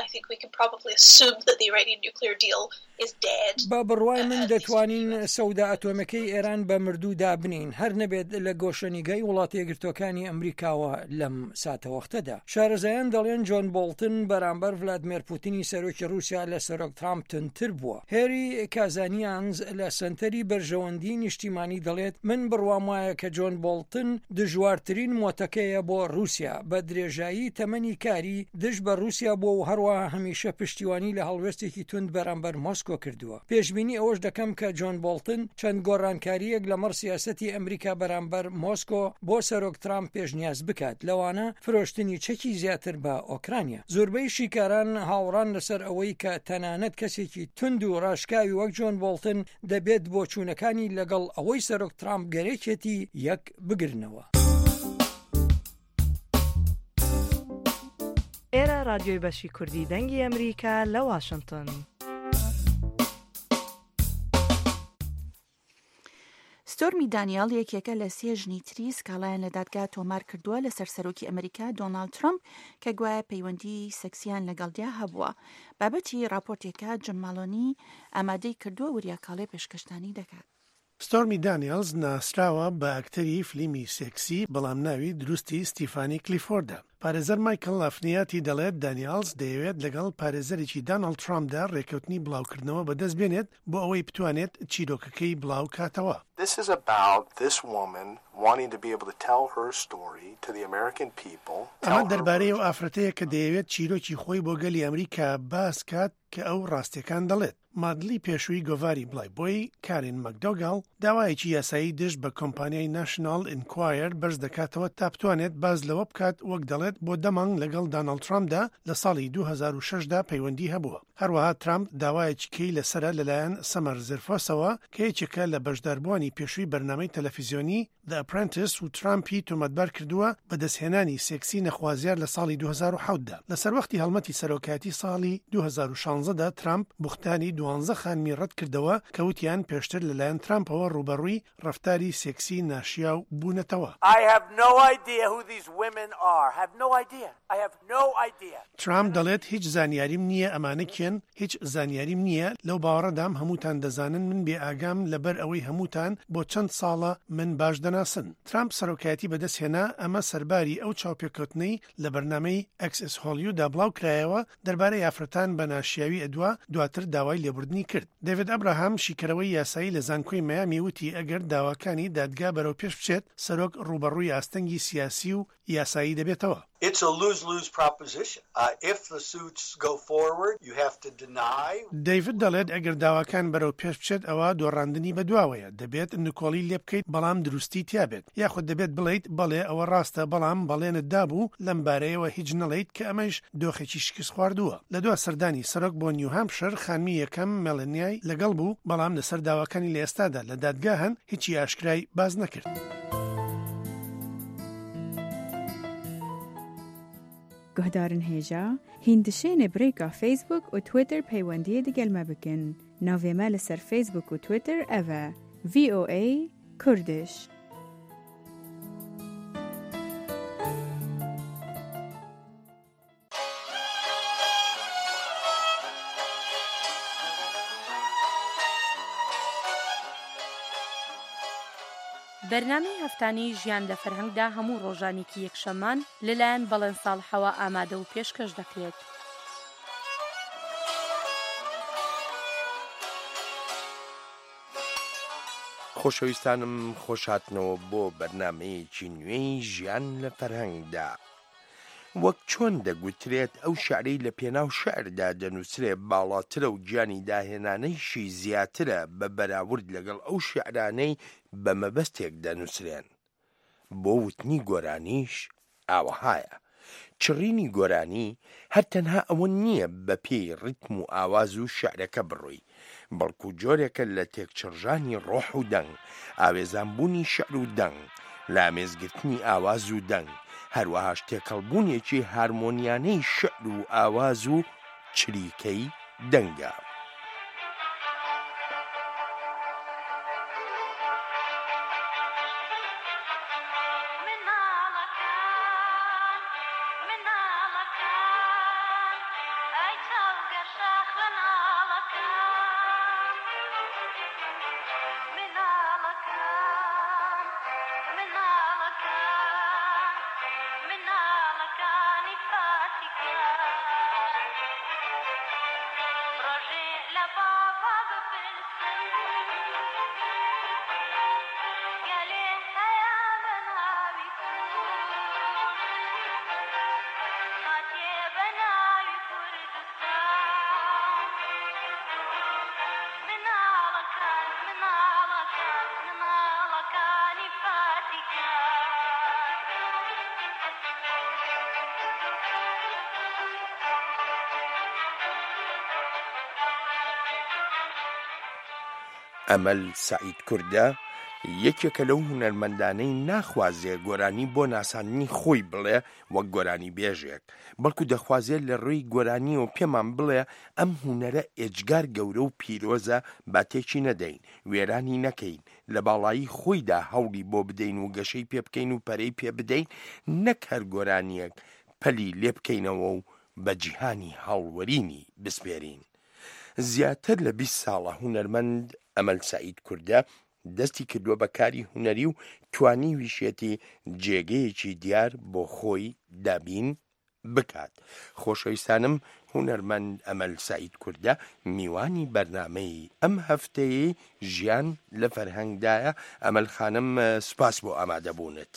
بە بڕوای من دەتوانین سەودا ئەتۆمەکەی ئێران بە مردوو دابنین، هەر نەبێت لە گۆشەنیگای وڵاتە یەکگرتوەکانی ئەمریکاوە لەم ساتەوەختەدا. شارەزایان دەڵێن جۆن بۆڵتن بەرامبەر ڤلادیمیر پوتینی سەرۆکی رووسیا لە سەرۆک ترامپ تندتر بووە. هێری کازانیانز لە سنتەری بەرژەوەندی نیشتیمانی دەڵێت من بڕوام وایە کە جۆن بۆڵتن دژوارترین مۆتەکەیە بۆ رووسیا، بە درێژایی تەمەنی کاری دژ بە رووسیا بۆ و هەروەها هەمیشە پشتیوانی لە هەڵوێستێکی تند بەرامبەر مۆسکۆ کردووە. پێشبینی ئەوەش دەکەم کە جۆن بۆڵتن چەند گۆڕانکاریەک لەمەڕ سیاسەتی ئەمریکا بەرامبەر مۆسکۆ بۆ سەرۆک ترامپ پێشنیاز بکات، لەوانە فرۆشتنی چەکی زیاتر بە ئۆکرانیا. زۆربەی شیکاران هاوڕان لەسەر ئەوەی کە تەنانەت کەسێکی تند و ڕاشکاوی وەک جۆن بۆڵتن دەبێت بۆ چوونەکانی لەگەڵ ئەوەی سەرۆک ترامپ گەرێکێتی یەک بگرنەوە. ئێرە رادیۆی بەشی کوردی دەنگی ئەمریکا لە واشنگتن. ستۆرمی دانیال یەکێکە لە سێ ژنی تری سکاڵایان لە دادگا تۆمار کردووە لە سەرسەرۆکی ئەمریکا دۆناڵد ترامپ کە گوایە پەیوەندی سەکسیان لەگەڵدیا هەبووە. بابەتی راپۆرتێکە جمالۆنی ئامادەی کردووە وریاکاڵێ پێشکەشتانی دەکات. ستۆرمی دانیێلز ناسراوە بە ئەکتەری فلیمی سێکسی بەڵام ناوی دروستی ستیفانی کلیفۆردە. پارێزەر مایکل لافنیاتی دەڵێت دانیێلز دەیەوێت لەگەڵ پارێزەرێکی داناڵد ترامپدا ڕێکەوتنی بڵاوکردنەوە بەدەست بێنێت بۆ ئەوەی بتوانێت چیرۆکەکەی بڵاو کاتەوە. This is about this woman wanting to be able to tell her story to the American people. ئەمە دەربارەی ئەو ئافرەتەیە کە دەیەوێت چیرۆکی خۆی بۆ گەلی ئەمریکا باس کات کە ئەو ڕاستیەکان دەڵێت. مادلی پێشووی گۆڤاری بڵای بۆی کارین مەکدۆگاڵ داوایەکی یاسایی دژ بە کۆمپانیای ناشنال ئینکوایر بەرز دەکاتەوە تا بتوانێت باز لەوە بکات وەک دەڵێت بۆ دەمانگ لەگەڵ داناڵد ترامپدا لە ساڵی دوو هەزار و شەشدا پەیوەندی هەبووە. هەروەها ترامپ داوایەکی لەسرە لەلایەن سەمەر زرفۆسەوە کە یەکێکە لە بەشداربووانی پێشووی بەرنامەی تەلەڤیزیۆنی The Apprentice و ترامپی تۆمەتبار کردووە بە دەستهێنانی سێکسی نەخوازیار لە ساڵی دوو هەزار و حەوت دا. لەسەر وەختی هەڵمەتی سەرۆکاتی ساڵی دوو هەزار و شانزە دا ترامپ بوختانی دوانزە خانمی ڕەت کردەوە کە وتیان پێشتر لەلایەن ترامپەوە ڕوبەڕووی ڕەفتاری سێکسی ناشیاو بوونەتەوە. I have no idea who these women are. I have no idea. I have no idea. ترامپ دەڵێت هیچ زانیاریم نییە ئەمانە کێن، هیچ زانیاریم نییە لەو باوەڕەدام هەمووتان دەزانن من بێ ئاگام لەبەر ئەوەی هەمووتان بۆ چەند ساڵە من باش دەناسن. ترامپ سەرۆکایەتی بەدەستهێنا ئەمە سەرباری ئەو چاوپێکەوتنەی لە بەرنامەی ئەکسس هۆلیوودا بڵاو کرایەوە دەربارەی ئافرەتان بە ناشیاوی ئەدوا دواتر داوای لێبوردنی کرد. دەیڤید ئەبراهام شیکەرەوەی یاسایی لە زانکۆی مەیامی وتی ئەگەر داواکانی دادگا بەرەو پێش بچێت سەرۆک ڕوبەڕووی ئاستەنگی سیاسی و یاسایی دەبێتەوە. It's a lose-lose proposition. Uh, if the suits go forward, you have to deny. دەیڤید دەڵێت ئەگەر داواکان بەرەو پێش بچێت ئەوە دۆڕاندنی بەدواوەیە دەبێت نکۆڵی لێ بکەیت بەڵام دروستی تیابێت یاخود دەبێت بڵیت بەڵێ ئەوە ڕاستە بەڵام بەڵێنت دابوو لەم بارەیەوە هیچ نەڵیت کە ئەمەش دۆخێکی شکست خواردووە. لە دوا سەردانی سەرۆک بۆ نیو هامشەر خانمی یەکەم مێلەنیای لەگەڵ بوو بەڵام لەسەر داواکانی لە ئێستادا لە دادگا هەن هیچی ئاشکرای باز نەکرد. گهدارن هێژا هیندشێنە برێکا فیسبوک و تویتر پەیوەندیە دەگەلمە بکەن. ناوێمە لەسەر فیسبوک و تویتر ئەڤە ڤی ئۆ ئەی کوردش. بەرنامەی هەفتانەی ژیان لە فەرهەنگدا هەموو ڕۆژانێکی یەکشەممان لەلایەن بەڵێن ساڵحەوە ئامادە و پێشکەش دەکرێت. خۆشەویستانم خۆشهاتنەوە بۆ بەرنامەیەکی نوێی ژیان لە فەرهەنگدا. وەک چۆن دەگوترێت ئەو شعرەی لە پێناو شعردا دەنووسرێ باڵاترە و گیانی داهێنانەیشی زیاترە بە بەراورد لەگەڵ ئەو شعرانەی بە مەبەستێک دەنووسرێن. بۆ وتنی گۆرانیش ئاوەهایە. چڕینی گۆرانی هەر تەنها ئەوە نییە بە پێی ڕیتم و ئاواز و شعرەکە بڕووی بەڵکو جۆرێکە لە تێکچڕژانی ڕۆح و دەنگ، ئاوێزانبوونی شعر و دەنگ، لامێزگرتنی ئاواز و دەنگ، هەروەهاش تێکەڵبوونێکی هارمۆنیانەی شعر و ئاواز و چریکەی دەنگە. ئەمەل سەعید کوردە یەکێکە لەو هونەرمەندانەی ناخوازێ گۆرانی بۆ ناساندنی خۆی بڵێ وەک گۆرانی بێژێک، بەڵکو دەخوازێت لە ڕێی گۆرانی و پێمان بڵێ ئەم هونەرە ئێجگار گەورە و پیرۆزە باتێکی نەدەین، وێرانی نەکەین، لە باڵایی خۆیدا هەوڵی بۆ بدەین و گەشەی پێ بکەین و پەرەی پێ بدەین، نەک هەر گۆرانیەک پەلی لێ بکەینەوە و بە جیهانی هەڵوەرینی بسپێرین. زیاتر لە بیست ساڵە هونەرمەند ئەمەل سەعید کوردە دەستی کردووە بە کاری هونەری و توانی ویشێتی جێگەیەکی دیار بۆ خۆی دابین بکات. خۆشەویستانم هونەرمەند ئەمەل سەعید کوردە میوانی بەرنامەی ئەم هەفتەیە ژیان لە فەرهەنگدایە. ئەمەل خانم سوپاس بۆ ئامادەبوونت.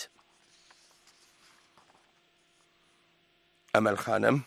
ئەمەل خانم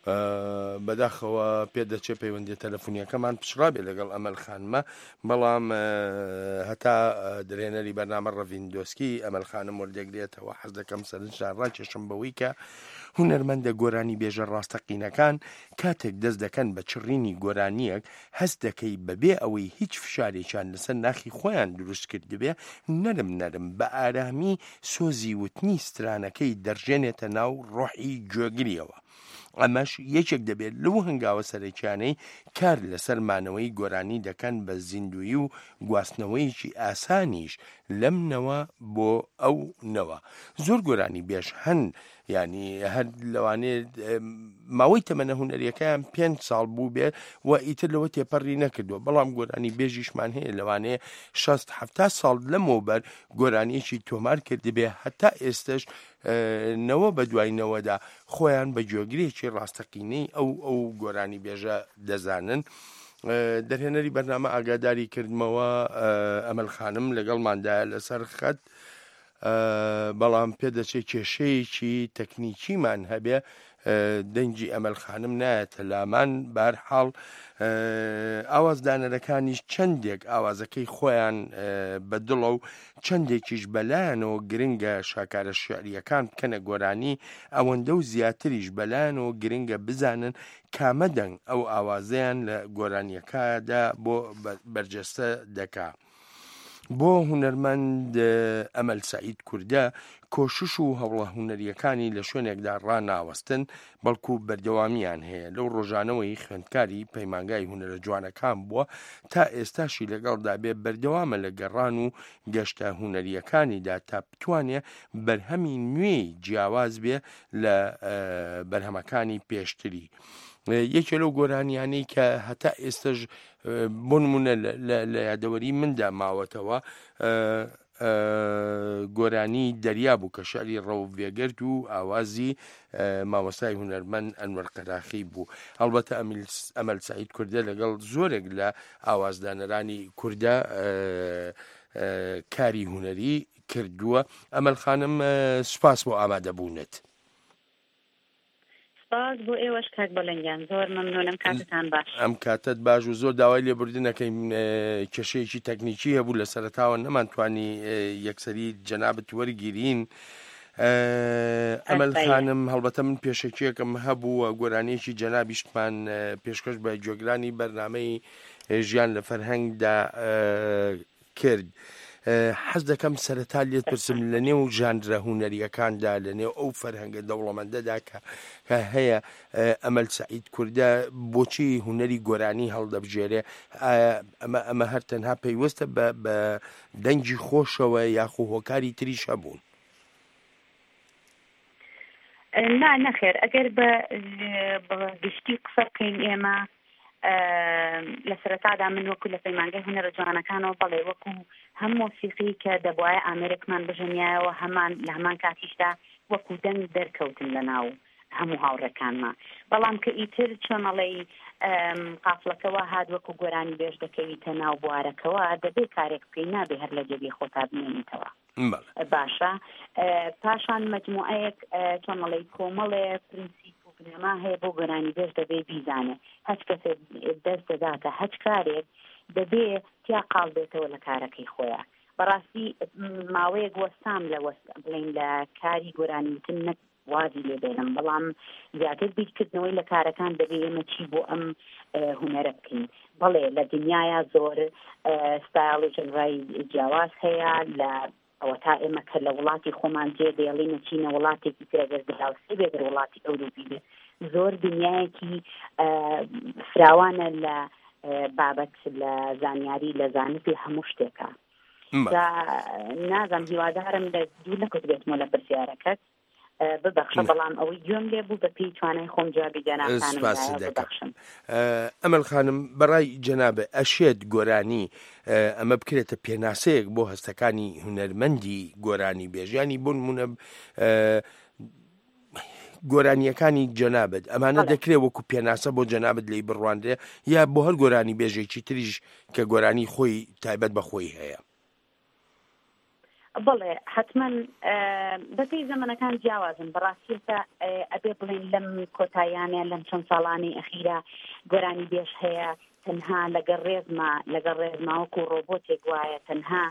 بەداخەوە پێدەچێت پەیوەندی تەلەفۆنیەکەمان پشڕابێ لەگەڵ ئەمەل خانمە بەڵام هەتا درێنەری بەرنامە ڕەڤیندۆسکی ئەمەل خانم وەردەگرێتەوە حەز دەکەم سەرنجدان ڕاکێشم بەوەی کە هونەرمەندە گۆرانی بێژە ڕاستەقینەکان کاتێک دەست دەکەن بە چڕینی گۆرانیەک هەست دەکەی بەبێ ئەوەی هیچ فشارێکیان لەسەر ناخی خۆیان دروست کردبێ نەرم نەرم بە ئارامی سۆزی وتنی سترانەکەی دەرژێنێتە ناو ڕۆحی گوێگریەوە. ئەمەش یەکێک دەبێت لەو هەنگاوە سەرەکیانەی کار لەسەر مانەوەی گۆرانی دەکەن بە زیندوی و گواستنەوەیکی ئاسانیش لەمنەوە بۆ ئەو نەوە. زۆر گۆرانی بێژ هەن ینی هەر لەوانێت ماوەی تەمەنە هونەریەکەیان پێنج ساڵ بوو بێ و ئیتر لەوە تێپەڕی نەکردووە بەڵام گۆرانی بێژیشمان هەیە لەوانەیە شەست هەفتا ساڵ لەمەوبەر گۆرانیەکی تۆمار کردبێ هەتا ئێستش نەوە بە دوایینەوەدا خۆیان بە گوێگرێکی ڕاستەقینەی ئەو ئەو گۆرانی بێژە دەزانن. دەرهێنەری بەرنامە ئاگاداری کردمەوە ئەمەل خانم لەگەڵماندایە لەسەر خەت بەڵام پێدەچێت کێشەیەکی تەکنیکیمان هەبێ دەنگی ئەمەل خانم نایەتە لامان بەرحاڵ ئاوازدانەرەکانیش چەندێک ئاوازەکەی خۆیان بەدڵە و چەندێکیش بەلایەنەوە گرنگە شاکارە شعریەکان بکەنە گۆرانی ئەوەندە و زیاتریش بەلایەنەوە گرنگە بزانن کامە دەنگ ئەو ئاوازەیان لە گۆرانیەکەدا بۆ بەرجەستە دەکا. بۆ هونەرمەند ئەمەل سەعید کوردە کۆشش و هەوڵە هونەریەکانی لە شوێنێکدا ڕاناوەستن بەڵکو بەردەوامیان هەیە لەو ڕۆژانەوەی خوێندکاری پەیمانگای هونەرە جوانەکان بووە تا ئێستاشی لەگەڵدا بێ بەردەوامە لە گەڕان و گەشتە هونەریەکانیدا تا بتوانێ بەرهەمی نوێی جیاواز بێ لە بەرهەمەکانی پێشتری. یەکێ لەو گۆرانیانەی کە هەتا ئێستش بۆ نمونە لە یادەوەری مندا ماوەتەوە گۆرانی دەریا بوو کە شعری ڕەوڤێگەرد و ئاوازی مامۆستای هونەرمەند ئەنوەر قەراخی بوو. هەڵبەتە ئەمەل سەعید کوردە لەگەڵ زۆرێک لە ئاوازدانەرانی کوردە کاری هونەری کردووە. ئەمەل خانم سوپاس بۆ ئامادەبوونت. بۆ ئێوەش کاک بەڵەنگیان زۆر مەمنونم کاتتان باش. ئەم کاتت باش و زۆر داوای لێبوردنەکەی کێشەیەکی تەکنیکی هەبوو لە سەرەتاوە نەمانتوانی یەکسەری جەنابەت وەرگیرین. ئەمەل خانم هەڵبەتە من پێشەکیەکەم هەبوو گۆرانیەکی جەنابیشتمان پێشکەش بە جۆگرانی بەرنامەی ژیان لە فەرهەنگدا کرد. حەز دەکەم سەرەتا لێت پرسم لە نێو ژانرە هونەریەکاندا لە نێو ئەو فەرهەنگە دەوڵەمەندەدا کە هەیە ئەمەل سەعید کوردە بۆچی هونەری گۆرانی هەڵدەبژێرێ ئەمە هەر تەنها پەیوەستە بە دەنگی خۆشەوە یاخۆ هۆکاری تریش هەبوون؟ نا نەخێر ئەگەر بە گشتی قسە بکەین ئێمە لە سەرەتادا من وەکو لە پەیمانگای هونەرە جوانەکانەوە بەڵێ وەکو هەم مۆسیقی کە دەبوایە ئامێرێکمان بژەنیایەوە هەمان لە هەمان کاتیشدا وەکو دەنگ دەرکەوتن لە ناو هەموو هاوڕەکانمە. بەڵام کە ئیتر چۆنەڵەی قافڵەکەەوە هات وەکو گۆرانی بێژ دەکەویتە ناو بوارەکەەوە دەبێت کارێک بکەی نابێ هەر لە جێبی خۆتا بمێنیتەوە. باشە پاشان مەجموعەیەک چۆنەڵەی کۆمەڵێ پرینسیپ نەما هەیە بۆ گۆرانی بێژ دەبێ بیزانێ هەچ کەسێ دەست دەداتە هەچ کارێک دەبێ تیا قاڵ بێتەوە لە کارەکەی خۆیان. بەڕاستی ماوەیەک وەستام لە بڵین لە کاری گۆرانیتن نەک وازی لێ بێنم بەڵام زیاتر بیرکردنەوەی لە کارەکان دەبێ ئێمە چی بۆ ئەم هونەرە بکەین. بەڵێ لە دنیاە زۆر ستایڵ و ژەنڕای جیاواز هەیە لە ئەوە تا ئێمە کە لە وڵاتی خۆمان جێ دێڵینە چینە وڵاتێکی ترەگەر دەهاوسی بێت وڵاتی ئەوروپی بێت زۆر دنیایەکی فراوانە لە بابەت لە زانیاری لە زانستی هەموو شتێکە. نازانم هیوادارم لە دوو نەکەوت بێتمەوە لە پرسیارەکەت ببەخشە بەڵام ئەوەی گوێم لێ بوو بە پێی توانای خۆم جوابی جەنابتانم ببەخشم. ئەمەل خانم بەڕای جەنابە ئەشێت گۆرانی ئەمە بکرێتە پێناسەیەک بۆ هەستەکانی هونەرمەندی گۆرانی بێژیانی بۆ نمونە گۆرانیەکانی جەنابەت ئەمانە دەکرێت وەکو پێناسە بۆ جەنابەت لی بڕواندرێ یا بۆ هەر گۆرانی بێژێکی تریش کە گۆرانی خۆی تایبەت بە خۆی هەیە؟ بڵێ حتمما بەپێی زەمانەکان جیاوازن بەڕاستیەکە ئەبێ بڵێن لەم کۆتاییانە لەم چەند ساڵانی ئەخیرا گۆرانی بێژ هەیە تەنها لەگەڵ ڕێزما لەگەڵ ڕێزماوەکو ڕۆبۆتێک وایە تەنها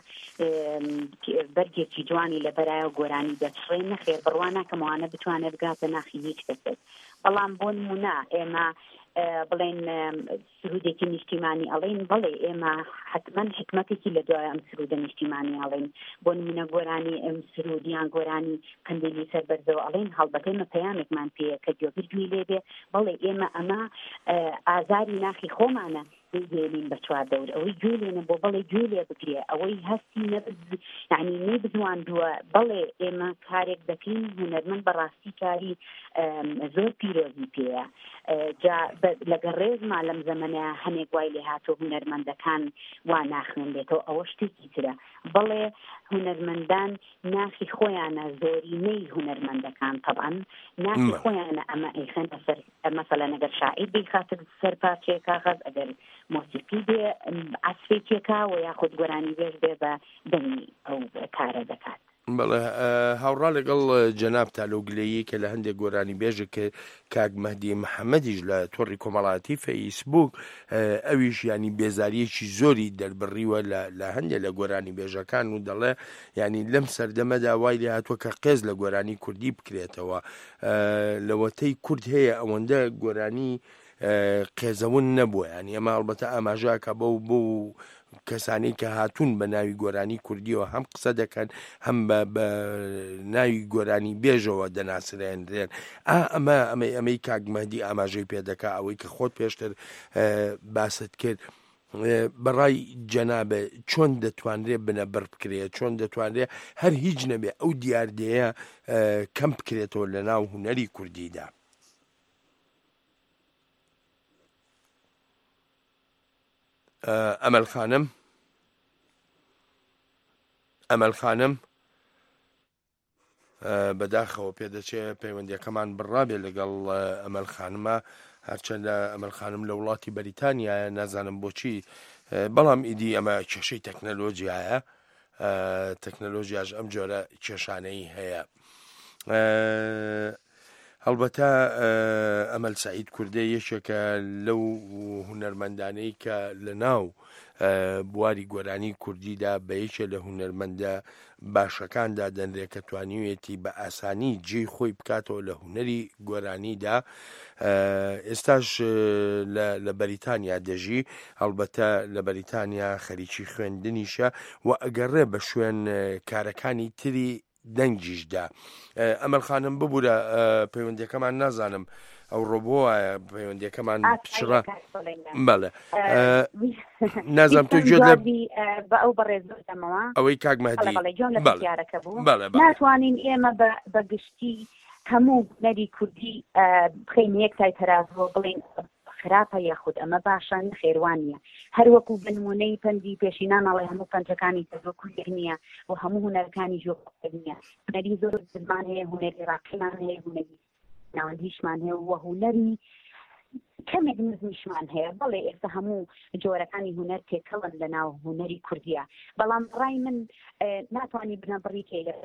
بەرگێکی جوانی لە بەرایە گۆرانی دەچڕێ نەخێر بڕوان ناکەمەوانە بتوانێت بگاتە ناخی هیچ کەسێک بەڵام بۆ نمونە ئێمە بڵێن سرودێکی نیشتیمانی ئەڵێن بڵێ ئێمە حتمما حکمەتێکی لە دوای ئەم سرودە نیشتیمانی ئەڵێن بۆ نمونە گۆرانی ئەم سرودیان گۆرانی کەندێلی سەر بەرزەوە ئەڵێن هەڵبەتەی پەیامێکمان پێیە کە گوێبر گوێ لێبێ بڵێ ئێمە ئەمە ئازاری ناخی خۆمانە گوێلین بە چوار دەور ئەوەی گوێ لێنە بۆ بڵێ گوێ لێ بگرێ ئەوەی هەستی نەبز یعنی نەیبزواندووە بڵێ ئێمە کارێک دەکەین هونەرمەند بەڕاستی کاری زۆر پیرۆزی پێەیە جا لەگەڵ ڕێزما لەم زەمانە هەنێک وای لێ هاتۆ هونەرمەندەکان وا ناخوێنێتەوە ئەوە شتێکی ترە بڵێ هونەرمەندان ناخی خۆیانە زۆرینەی هونەرمەندەکان طبعاً ناخی خۆیانە ئەمە ئەیخەنە سەر مەسەلەن ئەگەر شاعیر بێخاتر سەر پارچەیە کاغەز ئەگەر مۆسیقی بێ عەسفێکێکا و یاخود گۆرانی بێژ بێ بە دەنگی ئەو کارە دەکات بەڵێ هاوڕا لەگەڵ جەناب تالۆگلەیی کە لە هەندێک گۆرانی بێژە کە کاک مەهدی محەممەدیش لە تۆڕی کۆمەڵاتی فەیسبوک ئەویش ینی بێزاریەکی زۆری دەربڕیوە لە هەندێک لە گۆرانی بێژەکان و دەڵێ ینی لەم سەردەمەدا وای لێ هاتووە کە قێز لە گۆرانی کوردی بکرێتەوە لەوەتەی کورد هەیە ئەوەندە گۆرانی قێزەون نەبووە ینی ئەمە ئەڵبەتە ئاماژاکە بەو بۆ کەسانی کە هاتوون بە ناوی گۆرانی کوردیەوە هەم قسە دەکەن هەم بە ناوی گۆرانی بێژەوە دەناسرێنرێن ئەمە ئەمە ئەمەی کاک مەهدی ئاماژەی پێدەکا ئەوەی کە خۆت پێشتر باست کرد بەڕای جەنابە چۆن دەتوانرێت بنە بەر بکرێت چۆن دەتوانرێت هەر هیچ نەبێ ئەو دیاردەیە کەم بکرێتەوە لە ناو هونەری کوردیدا. ئەمەل خانم ئەمەل خانم بەداخەوە پێدەچێت پەیوەندیەکەمان بڕابێ لەگەڵ ئەمەل خانمە هەرچەندە ئەمەل خانم لە وڵاتی بەریتانیایە نازانم بۆچی بەڵام ئیدی ئەمە کێشەی تەکنەلۆژیایە تەکنەلۆژیاش ئەم جۆرە کێشانەی هەیە. هەڵبەتە ئەمەل سەعید کوردە یەکێکە لەو هونەرمەندانەی کە لە ناو بواری گۆرانی کوردیدا بە یەکێ لە هونەرمەندە باشەکاندا دەنرێت کە توانیوێتی بە ئاسانی جێی خۆی بکاتەوە لە هونەری گۆرانیدا. ئێستاش لە بەریتانیا دەژی هەڵبەتە لە بەریتانیا خەریکی خوێندنیشە و ئەگەڕێ بە شوێن کارەکانی تری دەنگیشدا. ئەمەل خانم ببوورە پەیوەندیەکەمان نازانم ئەو ڕۆبۆە پەیوەندیەکەمان پچڕە بەڵێ نازانم تو گوێ بە ئەو بەڕێزەوە ئەوەی کاک مەهدی دیارەکە بوو ناتوانین ئێمە بە گشتی هەموو نەری کوردی بخەین یەک تای تەرازەوە بڵێن خراپە یاخود ئەمە باشە نەخێوانیە هەروەکو بنمونەی پەندی پێشینان ئەڵێ هەموو پەنجەکانی تەزۆکو نییە و هەموو هونەرەکانی ژۆ نییە هونەری زۆر زمان هەیە هونەری ڕاقیمان هەیە هونەری ناوەندیشمان هەیە وە هونەری کەمێک نزمیشمان هەیە بەڵێ ئێستا هەموو جۆرەکانی هونەر تێکەڵن لە ناو هونەری کوردیە بەڵام ڕای من ناتوانانی بنە بڕی تێگە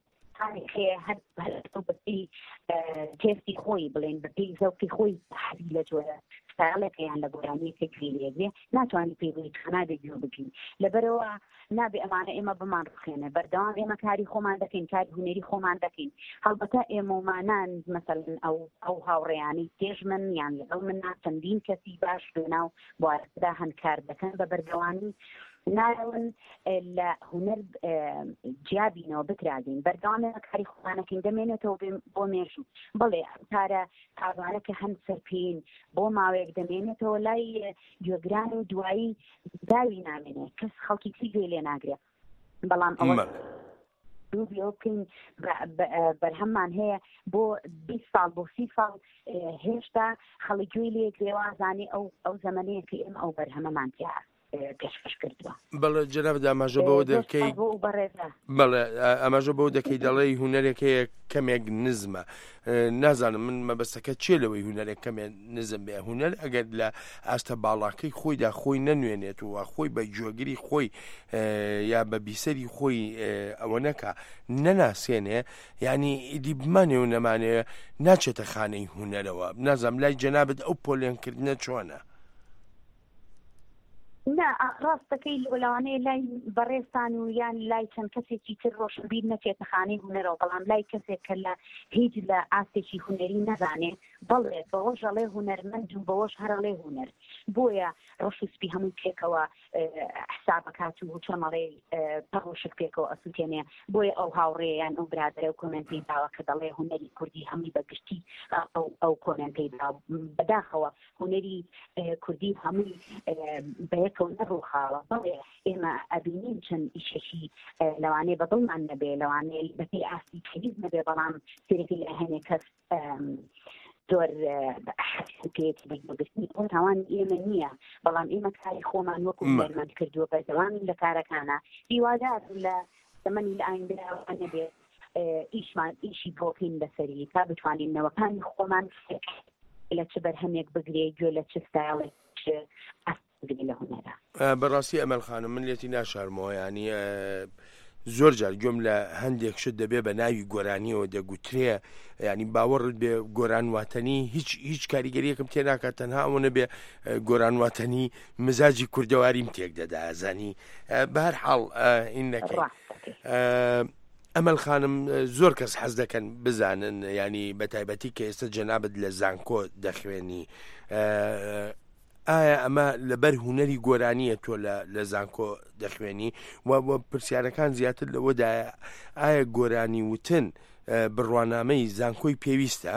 بەپی تێستی خۆی بڵێن بەپی زەوقی خۆی حەزی لە جۆرە ساڵێکیان لە گۆرانیەکە گوێلێ ناتوانانی پێی نابێت بگین لەبەرەوە نابێ ئەمانە ئێمە بمان ڕخێنە بەردەوام ئێمە کاری خۆمان دەکەین کاری هونەری خۆمان دەکەین هەڵبەتە ئێمەمانان مەسەڵەن ئەو ئەو هاوڕێیانی پێش من یان لەگەڵ من چەندین کەسی باش لەناو بوارەدا هەنکار دەکەن بە بەردەوامی ناون لە هونەر جیابینەوە بکرادین بەردەوامە کاری خۆمانەکەین دەمێنێتەوە بۆ مێژوو بڵێ کارە تاوانە کە هەند سەرپین بۆ ماوەیەک دەمێنێتەوە لای گوێگران و دوایی داوی نامێنێت کەس خەڵکی چی گوێ لێ ناگرێت بەڵام ئەوە بکەین بەرهەممان هەیە بۆ بیست ساڵ بۆ سی ساڵ هێشتا خەڵک گوێ لێ گرێوازانی ئەو ئەو زەمانەیە کە ئێمە ئەو بەرهەمەمان تیا پێشکەش کردووە. بەڵێ جەناب ئاماژە بەوە دەکەی بەڵێ ئاماژە بەوە دەکەی دەڵێی هوەرێک هەیە کەمێک نزمە نازانم من مەبەستەکە چێ لەوەی هوەرێک کەمێک نزم بێ هوەر ئەگەر لە ئاستە باڵاکەی خۆیدا خۆی نەنوێنێت و خۆی بە جوێگیری خۆی یا بە بیسەری خۆی ئەوە نەکە نەناسێنێ یعنی ئیدی بمانێ و نەمانەیە ناچێتە خانەی هوەرەوە نازام لای جەنابەت ئەو پۆلیۆنکردنە چۆنە؟ نه ڕاستەکەی لەوانەیە لای بەڕێستان و یان لای چەند کەسێکی تر ڕۆشنبیر نەچێتە خانەی هوەرەوە بەڵام لای کەسێک کە لە هیچ لە ئاستێکی هوەری نەزانێ بەڵێ بەوەش ئەڵێ هوەرمەند و بەوەش هەرڵێ هوەر بۆیە ڕۆشسپی هەموو پێکەوە حسابەکات و چۆمەڵێ پەڕۆشک پێکەوە ئەسووتێنێ بۆیە ئەو هاوڕێیان ئەو برادرە و کۆمنتی داوە کە دەڵێ هوەری کوردی هەمووی بەگشتی ئەو کۆمنتی دا بەداخەوە هوەری کوردی هەمووی بەیەک نەڕووخاوە بەڵێ ئێمە ئەبینین چەند ئیشەکی لەوانەیە بەدڵمان نەبێ لەوانەیە بەپێی ئاستی پێویست نەبێ بەڵام سێرەکەی لە هەنێ کەس زۆر پێێتی بەگرتنی ئەو تاوان ئێمە نییە بەڵام ئێمە کاری خۆمان وەکو هوەرمەند کردووە بەردەوام لە کارەکانە هیوادار لە زەمەنی لە ئایندەوە نەبێت ئیشمان ئیشی بۆکەین بەسەری تا بتوانین نەوەکانی خۆمان لە چ بەرهەمێک بگرێ گوێ لە چ ستایڵێک بەڕاستی ئەمەل خانم من لێتی ناشارمەوە ینی زۆر جار گوێم لە هەندێک شت دەبێ بە ناوی گۆرانیەوە دەگوترێ ینی باوەڕت بێ گۆرانواتنی هیچ هیچ کاریگەریەکم تێ ناکات تەنها ئەوە نەبێ گۆرانواتنی مزاجی کوردەواریم تێک دەدا زانی بەهەر حاڵ ئین نەکەی ئەمەل خانم زۆر کەس حەز دەکەن بزانن ینی بە تایبەتی کە ئێستا جەنابەت لە زانکۆ دەخوێنی ئایا ئەمە لەبەر هوەری گۆرانیە تۆ لە زانکۆ دەخوێنی و پرسیارەکان زیاتر لەوەدایە ئایا گۆرانی وتن بڕوانامەی زانکۆی پێویستە؟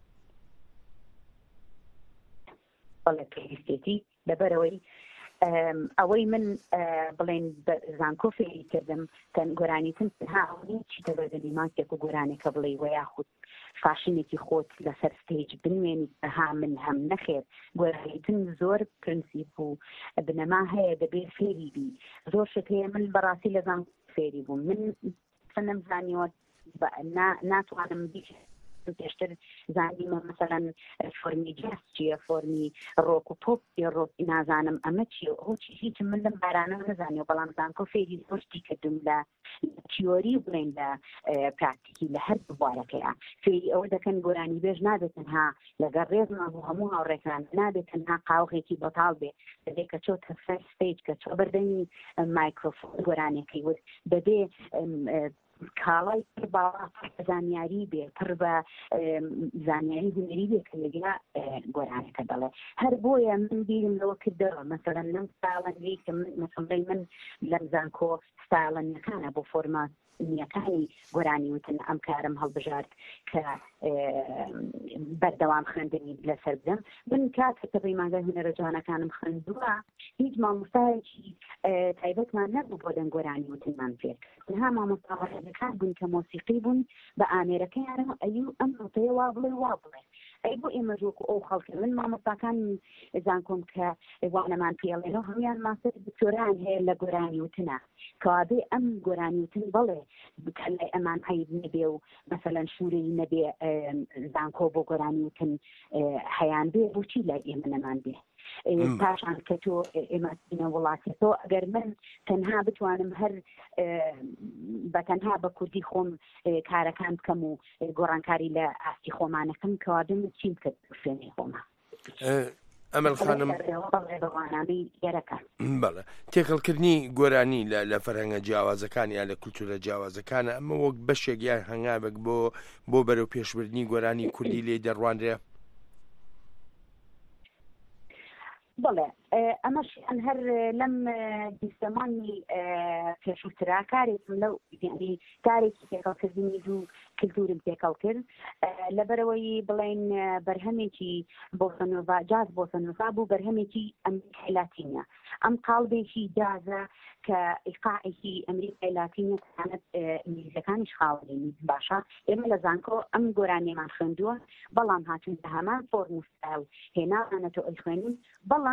بەڵێ پێویستێتی لەبەرەوەی ئەوەی من بڵێن زانکۆ فێری کردم تەن گۆرانیتن هاونی چیتە بەردەنی ماکێک و گۆرانێکە بڵێ وە یاخود فاشنێکی خۆت لەسەر ستێج بنوێنی ها من هەم نەخێر گۆرانیتن زۆر پرنسیپ و بنەما هەیە دەبێت فێری بی زۆر شت هەیە من بەڕاستی لە زانکۆ فێری بووم من نەمزانیوە ناتوانم بیش پێشتر زانیمە مەسەلەن فۆرمی جاز چییە فۆرمی ڕۆک و پۆپ ڕۆکی نازانم ئەمە چیە ئەوچی هیچ من لەم بارانە نەزانێ بەڵام زانکۆ فێری زۆرشتی کردم لە تیۆری بڵێن لە پراکتیکی لە هەر بوارەکەیە فێری ئەوە دەکەن گۆرانی بێژ نابێت تەنها لەگەڵ ڕێزمان و هەموو هاوڕێکان نابێت تەنها قاوغێکی بەتاڵ بێ دەبێت کە چۆتە سەر ستێج کە چۆ بەردەمی مایکرۆفۆن گۆرانەکەی وت دەبێ کاڵای پڕ باڵا زانیاری بێ پڕ بە زانیاری هوەری بێ کە لەگەڵ گۆرانەکە دەڵێ هەر بۆیە من بیرم لەوە کردەوە مەسەڵەن لەم ستایڵەنەی کە مەسەڵەی من لەم زانکۆ ستایڵەنەکانە بۆ فۆرمات نیەکانی گۆرانی وتن ئەم کارم هەڵبژارد کە بەردەوام خوێندنی لەسەر بدەم من کاتە تەبەی ماگای هونەرە جوانەکانم خوێندووە هیچ مامۆستایەکی تایبەتمان نەبوو بۆ دەنگ گۆرانی وتنمان پێک تەنها مامۆستاوەڕێزەکان بوون کە مۆسیقی بوون بە ئامێرەکەیانەوە ئەیوو ئەم نۆتەیە وا بڵێ وا بڵێ ئەی بۆ ئێمە ژووک ئەو خەڵکە من مامۆستاکان زانکۆم کە وانەمان پێڵێنەوە هەمویان ماستەر دکتۆران هەیە لە گۆرانی وتنە کەوابێ ئەم گۆرانی وتن بڵێ کە لای ئەمان عیب نەبێ و مەسەلەن شوورەی نەبێ زانکۆ بۆ گۆرانی وتن هەیان بێ بۆچی لای ئێمە نەمان بێ پاشان کە تۆ ئێمەینە وڵاتی تۆ ئەگەر من تەنها بتوانم هەر بە تەنها بە کوردی خۆم کارەکان بکەم و گۆڕانکاری لە ئاستی خۆمانەکەم کەوادم چیم کرد فێنی خۆمە ئەمەل خانم بەڵێ تێکەڵکردنی گۆرانی لە فەرهەنگە جیاوازەکان یا لە کولتورە جیاوازەکانە ئەمە وەک بەشێک یان هەنگاوێک بۆ بۆ بەرەو پێشبردنی گۆرانی کوردی لێ دەڕوانرێ بەڵێ ئەمەش هەر لەم دیستەمانی پێشووترا کارێکم لەو یعنی کارێکی تێکەڵکردنی دوو کلتورم تێکەڵ کرد لەبەرەوەی بڵێن بەرهەمێکی بۆسەنۆڤا جاز بۆسەنۆڤا بوو بەرهەمێکی ئەمریکای لاتینە ئەم قاڵبێکی جازە کە ئیقاعێکی ئەمریکای لاتینە تەنانەت ئینگلیزەکانیش خاوەنی باشە ئێمە لە زانکۆ ئەم گۆرانیەمان خوێندووە بەڵام هاتوون بە هەمان فۆرم و ستایڵ هێناوانەتەوە ئەی خوێنین بەڵام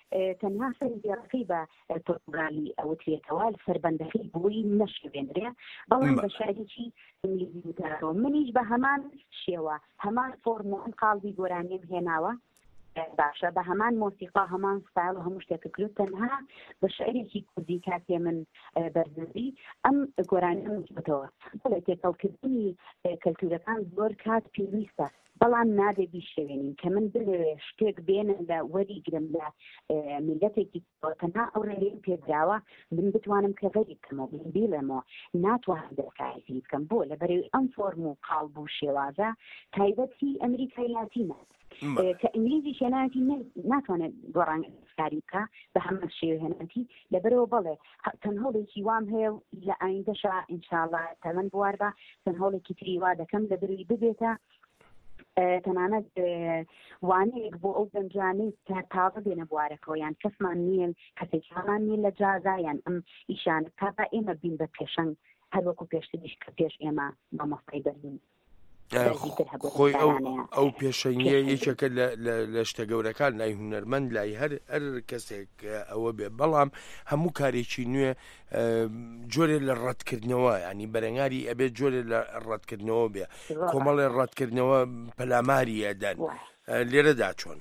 تەنها سەرزیێڕەکەی بە پۆرتوگالی ئەوترێتەوە لەسەر بەندەکەی بۆی نەشوێنرێ بەڵام بە شارێکی ئینگلیزی وتارەوە منیش بە هەمان شێوە هەمان فۆرم و ئەم قاڵبی گۆرانیم هێناوە باشە بە هەمان مۆسیقا هەمان ستایل و هەموو شتێک کرد تەنها بە شعرێکی کوردی کاتێ من بەرزنبی ئەم گۆرانیان وتەوە بەڵێ تێکەڵکردنی کەلتورەکان زۆر کات پێویستە بەڵام نادێ بیشێوێنین کە من بلێ شتێک بێنن لە وەریگرم لە میلەتێکی تەنها ئەو ڕێرەی پێدراوە من بتوانم کە غەری بکەمەوە بیڵێمەوە ناتوانم دەستکاری بکەم بۆ لەبەرەوەی ئەم فۆرم و قاڵب و شێوازە تایبەتی ئەمریکای لاتینە کە ئینگلیزی شێناتی ناتوانێت گۆڕانکاری بکە بە هەمە شێوە هێناتی لەبەرەوە بڵێ تەنهۆڵێکی وام هەیە لە ئایندەشا ئینشاڵڵا تەمەەن بوار بە تەنهۆڵێکی تریوا دەکەم لەبەروی ببێتە تەنانەت وانەیەک بۆ ئەو دەنجانەی تازە بێنە بوارەکەەوە یان کەسمان نییە کەسێکمان نیە لە جازایان ئەم ئیشان کاتا ئێمە بین بە پێشنگ هەروەکو پێشتریش کە پێش ئێمە مامۆستای بەرین خۆی ئەو پێشەنگیە یەکێکە لە شتە گەورەکان لای هونەرمەند لای هەر هەر کەسێک ئەوە بێ بەڵام هەموو کارێکی نوێ جۆرێ لە ڕەتکردنەوە ینی بەرەنگاری ئەبێت جۆرێ لە ڕەتکردنەوە بێ کۆمەڵێ ڕەتکردنەوە پەلاماری ئەدەن لێرەدا چۆن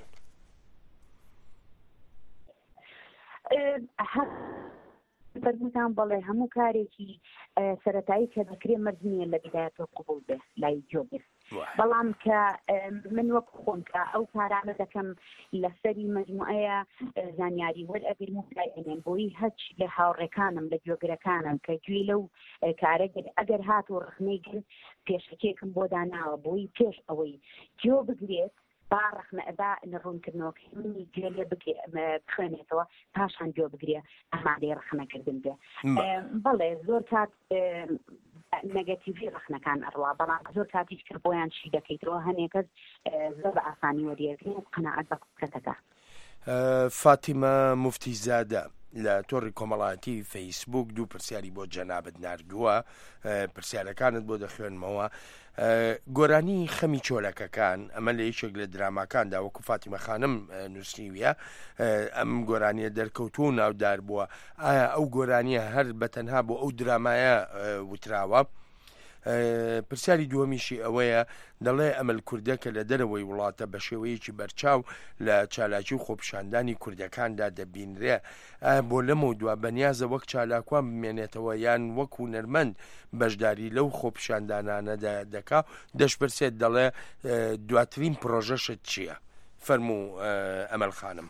بەرمتان بەڵێ هەموو کارێکی سەرەتایی کە دەکرێ مەرج نییە لە بیدایەتەوە قبول بێ لای جۆبێ بەڵام کە من وەک خۆم کە ئەو کارانە دەکەم لەسەری مەجموعەیە زانیاری وەرئەگەر موکایێنێن بۆی هەچ لە هاوڕێکانم لە گوێگرەکانم کە گوێ لەو کارەگەر ئەگەر هات و ڕخنەی گر پێشەکێکم بۆ داناوە بۆی پێش ئەوەی جۆ بگرێت با ڕخنەدا ڕوونکردنەوەکەی منی گوێ بخوێنێتەوە پاشان گوێ بگرێ ئەمادەی ڕخنەکردن بێ بەڵێ زۆر کات نەگەتیڤی ڕخنەکان ئەڕوا بەڵام زۆر کاتیش کرد بۆیان چی دەکەیتەوە هەنێکەس زۆر بە ئاسانی وەریەکەی و قەناعەت بە کوکەتەکە فاتیمە موفتیزادە لە تۆڕی کۆمەڵایەتی فەیسبوک دوو پرسیاری بۆ جەنابەت ناردووە پرسیارەکانت بۆ دەخوێنمەوە گۆرانی خەمی چۆلەکەکان ئەمە لە یەکێک لە دراماکاندا وەکو فاتیمە خانم نووسیویە ئەم گۆرانیە دەرکەوتوو و ناودار بووە ئایا ئەو گۆرانیە هەر بەتەنها بۆ ئەو درامایە وتراوە پرسیاری دووەمیشی ئەوەیە دەڵێ ئەمەل کوردەکە لە دەرەوەی وڵاتە بە شێوەیەکی بەرچاو لە چالاکی و خۆپیشاندانی کوردەکاندا دەبینرێ بۆ لەمە و دوا بەنیازە وەک چالاکوان بمێنێتەوە یان وەک هونەرمەند بەشداری لەو خۆپیشاندانانەدا دەکا دەشپرسێت دەڵێ دواترین پرۆژەشت چییە؟ فەرموو ئەمەل خانم.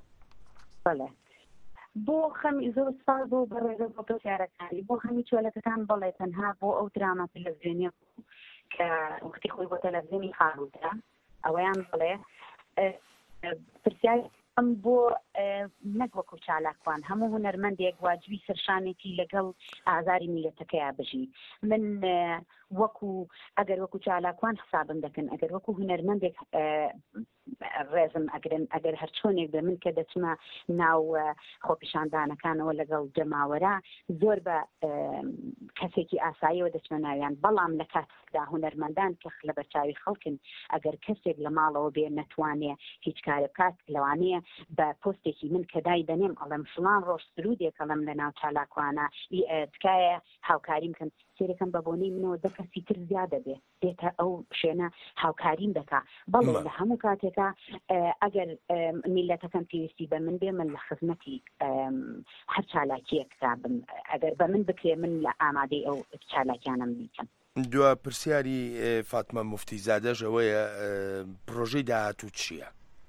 بۆ خەمی زۆر ساڵ بۆ بەڕێزە بۆ پرسیارەکانی بۆ خەمی چۆلەکەتان بڵێ تەنها بۆ ئەو دراما تەلەڤیزیۆنیە کە وەختی خۆی بۆ تەلەڤیزیۆنی خاروتە ئەوەیان بڵێ پرسیاری ئەم بۆ نەک وەکو چالاکوان هەموو هونەرمەندێک واجبی سەرشانێکی لەگەڵ ئازاری میلەتەکەیە بژی من وەکو ئەگەر وەکو چالاکوان حسابم دەکەن ئەگەر وەکو هونەرمەندێک ڕێزم ئەگرن ئەگەر هەر چۆنێک بە من کە دەچمە ناو خۆپیشاندانەکانەوە لەگەڵ جەماوەرە زۆر بە کەسێکی ئاساییەوە دەچمە ناویان بەڵام لە کاتێکدا هونەرمەندان کە لە بەرچاوی خەڵکن ئەگەر کەسێک لە ماڵەوە بێ نەتوانێ هیچ کارە بکات لەوانەیە بە پۆستێکی من کە دای دەنێم ئەڵێم فڵان ڕۆژ سرودێک ئەڵێم لە ناو چالاکوانە تکایە هاوکاریم کەم سێرەکەم بە بۆنەی منەوە دە کەسی تر زیادە بێ دێتە ئەو شوێنە هاوکاریم دەکا بەڵێ لە هەموو کاتێکە ئەگەر میلەتەکەم پێویستی بە من بێ من لە خزمەتی هەر چالاکیەکدا بم ئەگەر بە من بکرێ من لە ئامادەی ئەو چالاکیانم بیکەم. دووە پرسیاری فاتمە موفتیزادەش ئەوەیە پرۆژەی داهاتوو چییە؟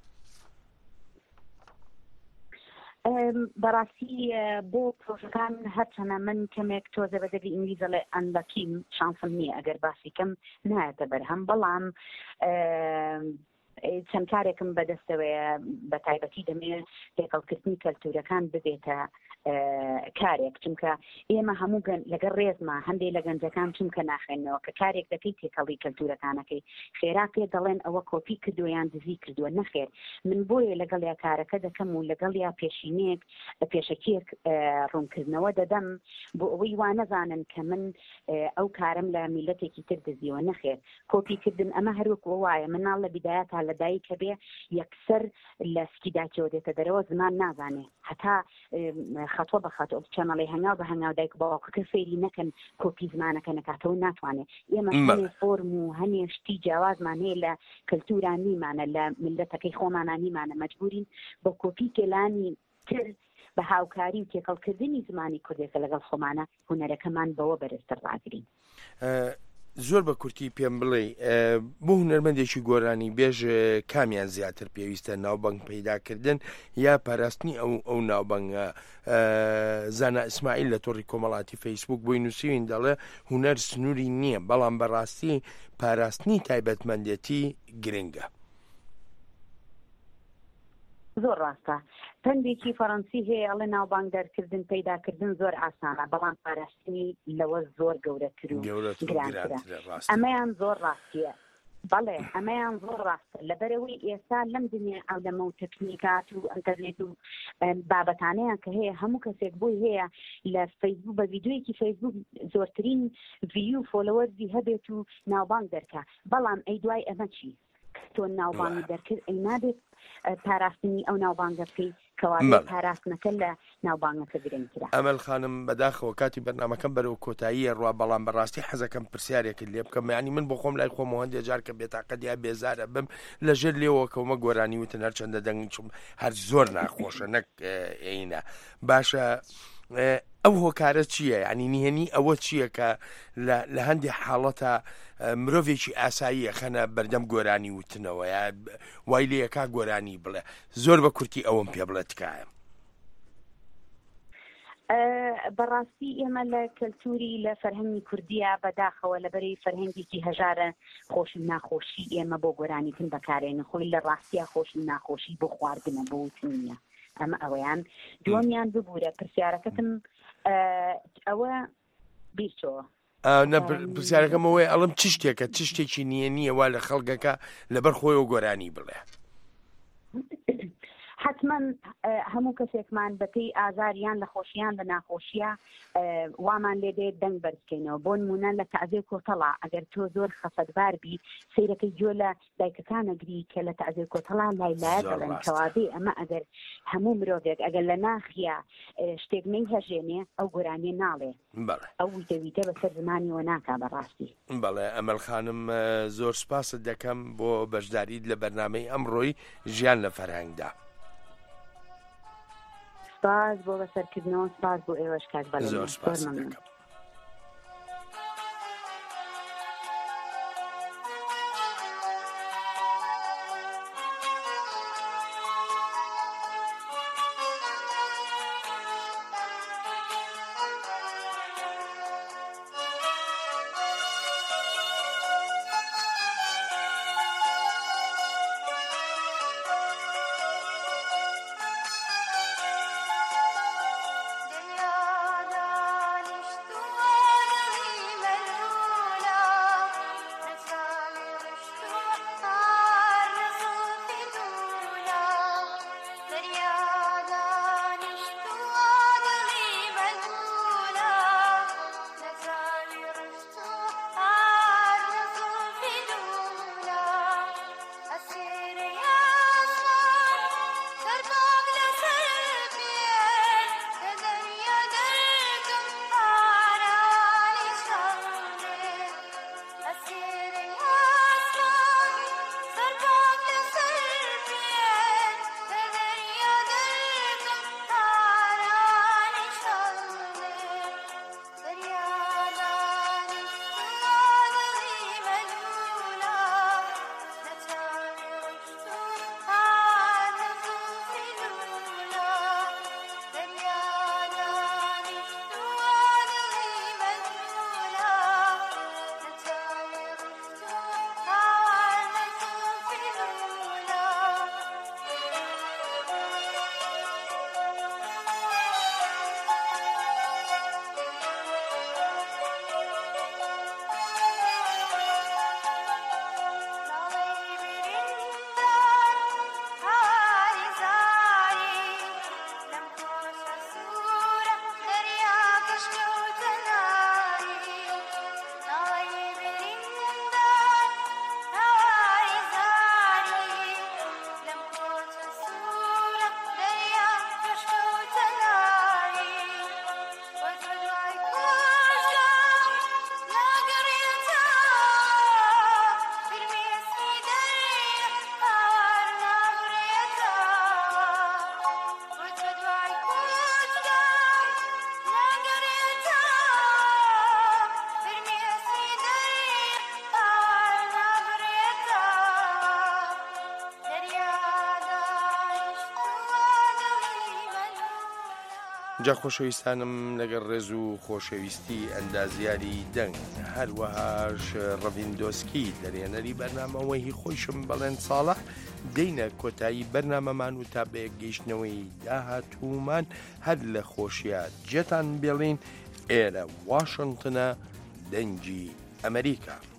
بەڕاستی بۆ پرۆژەکان هەرچەنە من کەمێک تۆزە بەدەبی ئینگلیزە لە ئەندەکیم شانسم نییە ئەگەر باسی کەم نایەتە بەرهەم بەڵام چەند کارێکم بەدەستەوەیە بە تایبەتی دەمێت تێکەڵکردنی کەلتورەکان ببێتە کارێک چونکە ئێمە هەموو لەگەڵ ڕێزمە هەندێک لە گەنجەکان چونکە ناخێنەوە کە کارێک دەکەی تێکەڵی کەلتورەکانەکەی خێرا پێ دەڵێن ئەوە کۆپی کردویان دزی کردووە نەخێر من بۆیە لەگەڵ یا کارەکە دەکەم و لەگەڵ یا پێشینێک پێشەکێک ڕوونکردنەوە دەدەم بۆ ئەوەی وا نەزانن کە من ئەو کارم لە میلەتێکی تر دزیوە نەخێر کۆپیکردن ئەمە هەروەکو وایە مناڵ لە بیدایەتە لەدایکە بێ یەکسەر لە سکیداکیەوە دێتە دەرەوە زمان نازانێ هەتا خەتۆ بە خەتۆ چەمەڵی هەنگاو بە هەنگاو دایک باوکەکە فێری نەکەن کۆپی زمانەکە نەکاتەوە ناتوانێت ئێمە هەنێ فۆرم و هەنێ شتی جیاوازمان هەیە لە کەلتورانیمانە لە ملەتەکەی خۆمانانیمانە مەجبورین بە کۆپی کێلانی تر بە هاوکاری و تێکەڵکردنی زمانی کوردێکە لەگەڵ خۆمانە هونەرەکەمان بەوە بەرزتر ڕاگرین. زۆر بە کورتی پێم بڵێ بۆ هونەرمەندێکی گۆرانی بێژ کامیان زیاتر پێویستە ناوبانگ پەیداکردن یا پاراستنی ئەو ئەو ناوبانگە. زانا ئیسماعیل لە تۆڕی کۆمەڵاتی فەیسبوک بۆی نووسیوین دەڵێ هونەر سنووری نییە بەڵام بەڕاستی پاراستنی تایبەتمەندێتی گرنگە. زۆر ڕاستە پندێکی فەڕەنسی هەیە ئەڵێ ناوبانگ دەرکردن پەیداکردن زۆر ئاسانە بەڵام پاراستنی لەوە زۆر گەورەتر و گرانترە. ئەمەیان زۆر ڕاستیە. بەڵێ ئەمەیان زۆر ڕاستە لەبەرەوەی ئێستا لەم دنیا ئەو لەمە و تەکنیکات و ئەنتەرنێت و بابەتانەیان کە هەیە هەموو کەسێک بۆی هەیە لە فەیسبوک بە ڤیدیۆیەکی فەیسبوک زۆرترین ڤیو فۆلۆوەرزی هەبێت و ناوبانگ دەرکا بەڵام ئەی دوای ئەمە چی تۆ ناوبانگی دەرکرد ئەی نابێت پاراستنی ئەو ناوبانگە بکەیت کەواتە پاراستنەکە لە ناوبانگەکە گرنگترە. ئەمەل خانم بەداخەوە کاتی بەرنامەکەم بەرەو کۆتاییە ڕوا بەڵام بەڕاستی حەزەکەم پرسیارێکت لێ بکەم یانی من بۆ خۆم لای خۆمەوە هەندێک جار کە بێتاقەت یا بێزارە بم لەژێر لێەوە کەومە گۆرانی وتن هەرچەندە دەنگ چوم هەر زۆر ناخۆشە نەک عینە باشە ئەو هۆکارە چییە ینی نهێنی ئەوە چییە کە لە هەندێک حاڵەتە مرۆڤێکی ئاسایی خەنە بەردەم گۆرانی وتنەوە یا وای لێ کا گۆرانی بڵێ زۆر بە کورتی ئەوم پێ بڵێ تکایە. بەڕاستی ئێمە لە کەلتوری لە فەرهەنگی کوردیە بەداخەوە لەبەرەی فەرهەنگێکی هەژارە خۆش و ناخۆشی ئێمە بۆ گۆرانیتن بەکارێنن خۆی لە ڕاستیە خۆش و ناخۆشی بۆ خواردنە بۆ وتنیە ئەمە ئەوەیان دووەمیان ببوورە پرسیارەکەتم ئەوە بیرچەوە پرسیارەکەمەوەی ئەڵم چ شتێکە چ شتێکی نییە نییە وا لە خەڵگەکە لەبەر خۆی و گۆرانی بڵێ. حتمما هەموو کەسێکمان بەپێی ئازاریان لە خۆشییان لە ناخۆشیە وامان لێ دێت دەنگ بەرزکەینەوە بۆ نمونە لە تەعزیە کۆتەڵا ئەگەر تۆ زۆر خەفەتبار بی سەیرەکەی جۆ لە دایکەکانەگری کە لە تەعزیە کۆتەڵا لایلایە دەڵێن کەوابێ ئەمە ئەگەر هەموو مرۆڤێک ئەگەر لە ناخیە شتێک نەی هەژێنێ ئەو گۆرانیە ناڵێ ئەو ویدەویدە بەسەر زمانیەوە ناکا بەڕاستی. بەڵێ ئەمەل خانم زۆر سپاست دەکەم بۆ بەشداریت لە بەرنامەی ئەمڕۆی ژیان لە فەرهەنگدا. سپاس بۆ بەسەرکردنەوە سپاس بۆ ئێوەش کاک بەڵێ زۆر سپاس دەکەم. جا خۆشەویستانم لەگەڵ ڕێز و خۆشەویستی ئەندازیاری دەنگ هەروەهاش ڕەڤیندۆسکی دەرێنەری بەرنامەوەی خۆشم بەڵێن ساڵح دەینە کۆتایی بەرنامەمان و تا بە گەیشتنەوەی داهاتوومان هەر لە خۆشیە جێتان بێڵین ئێرە واشنگتنە دەنگی ئەمریکا.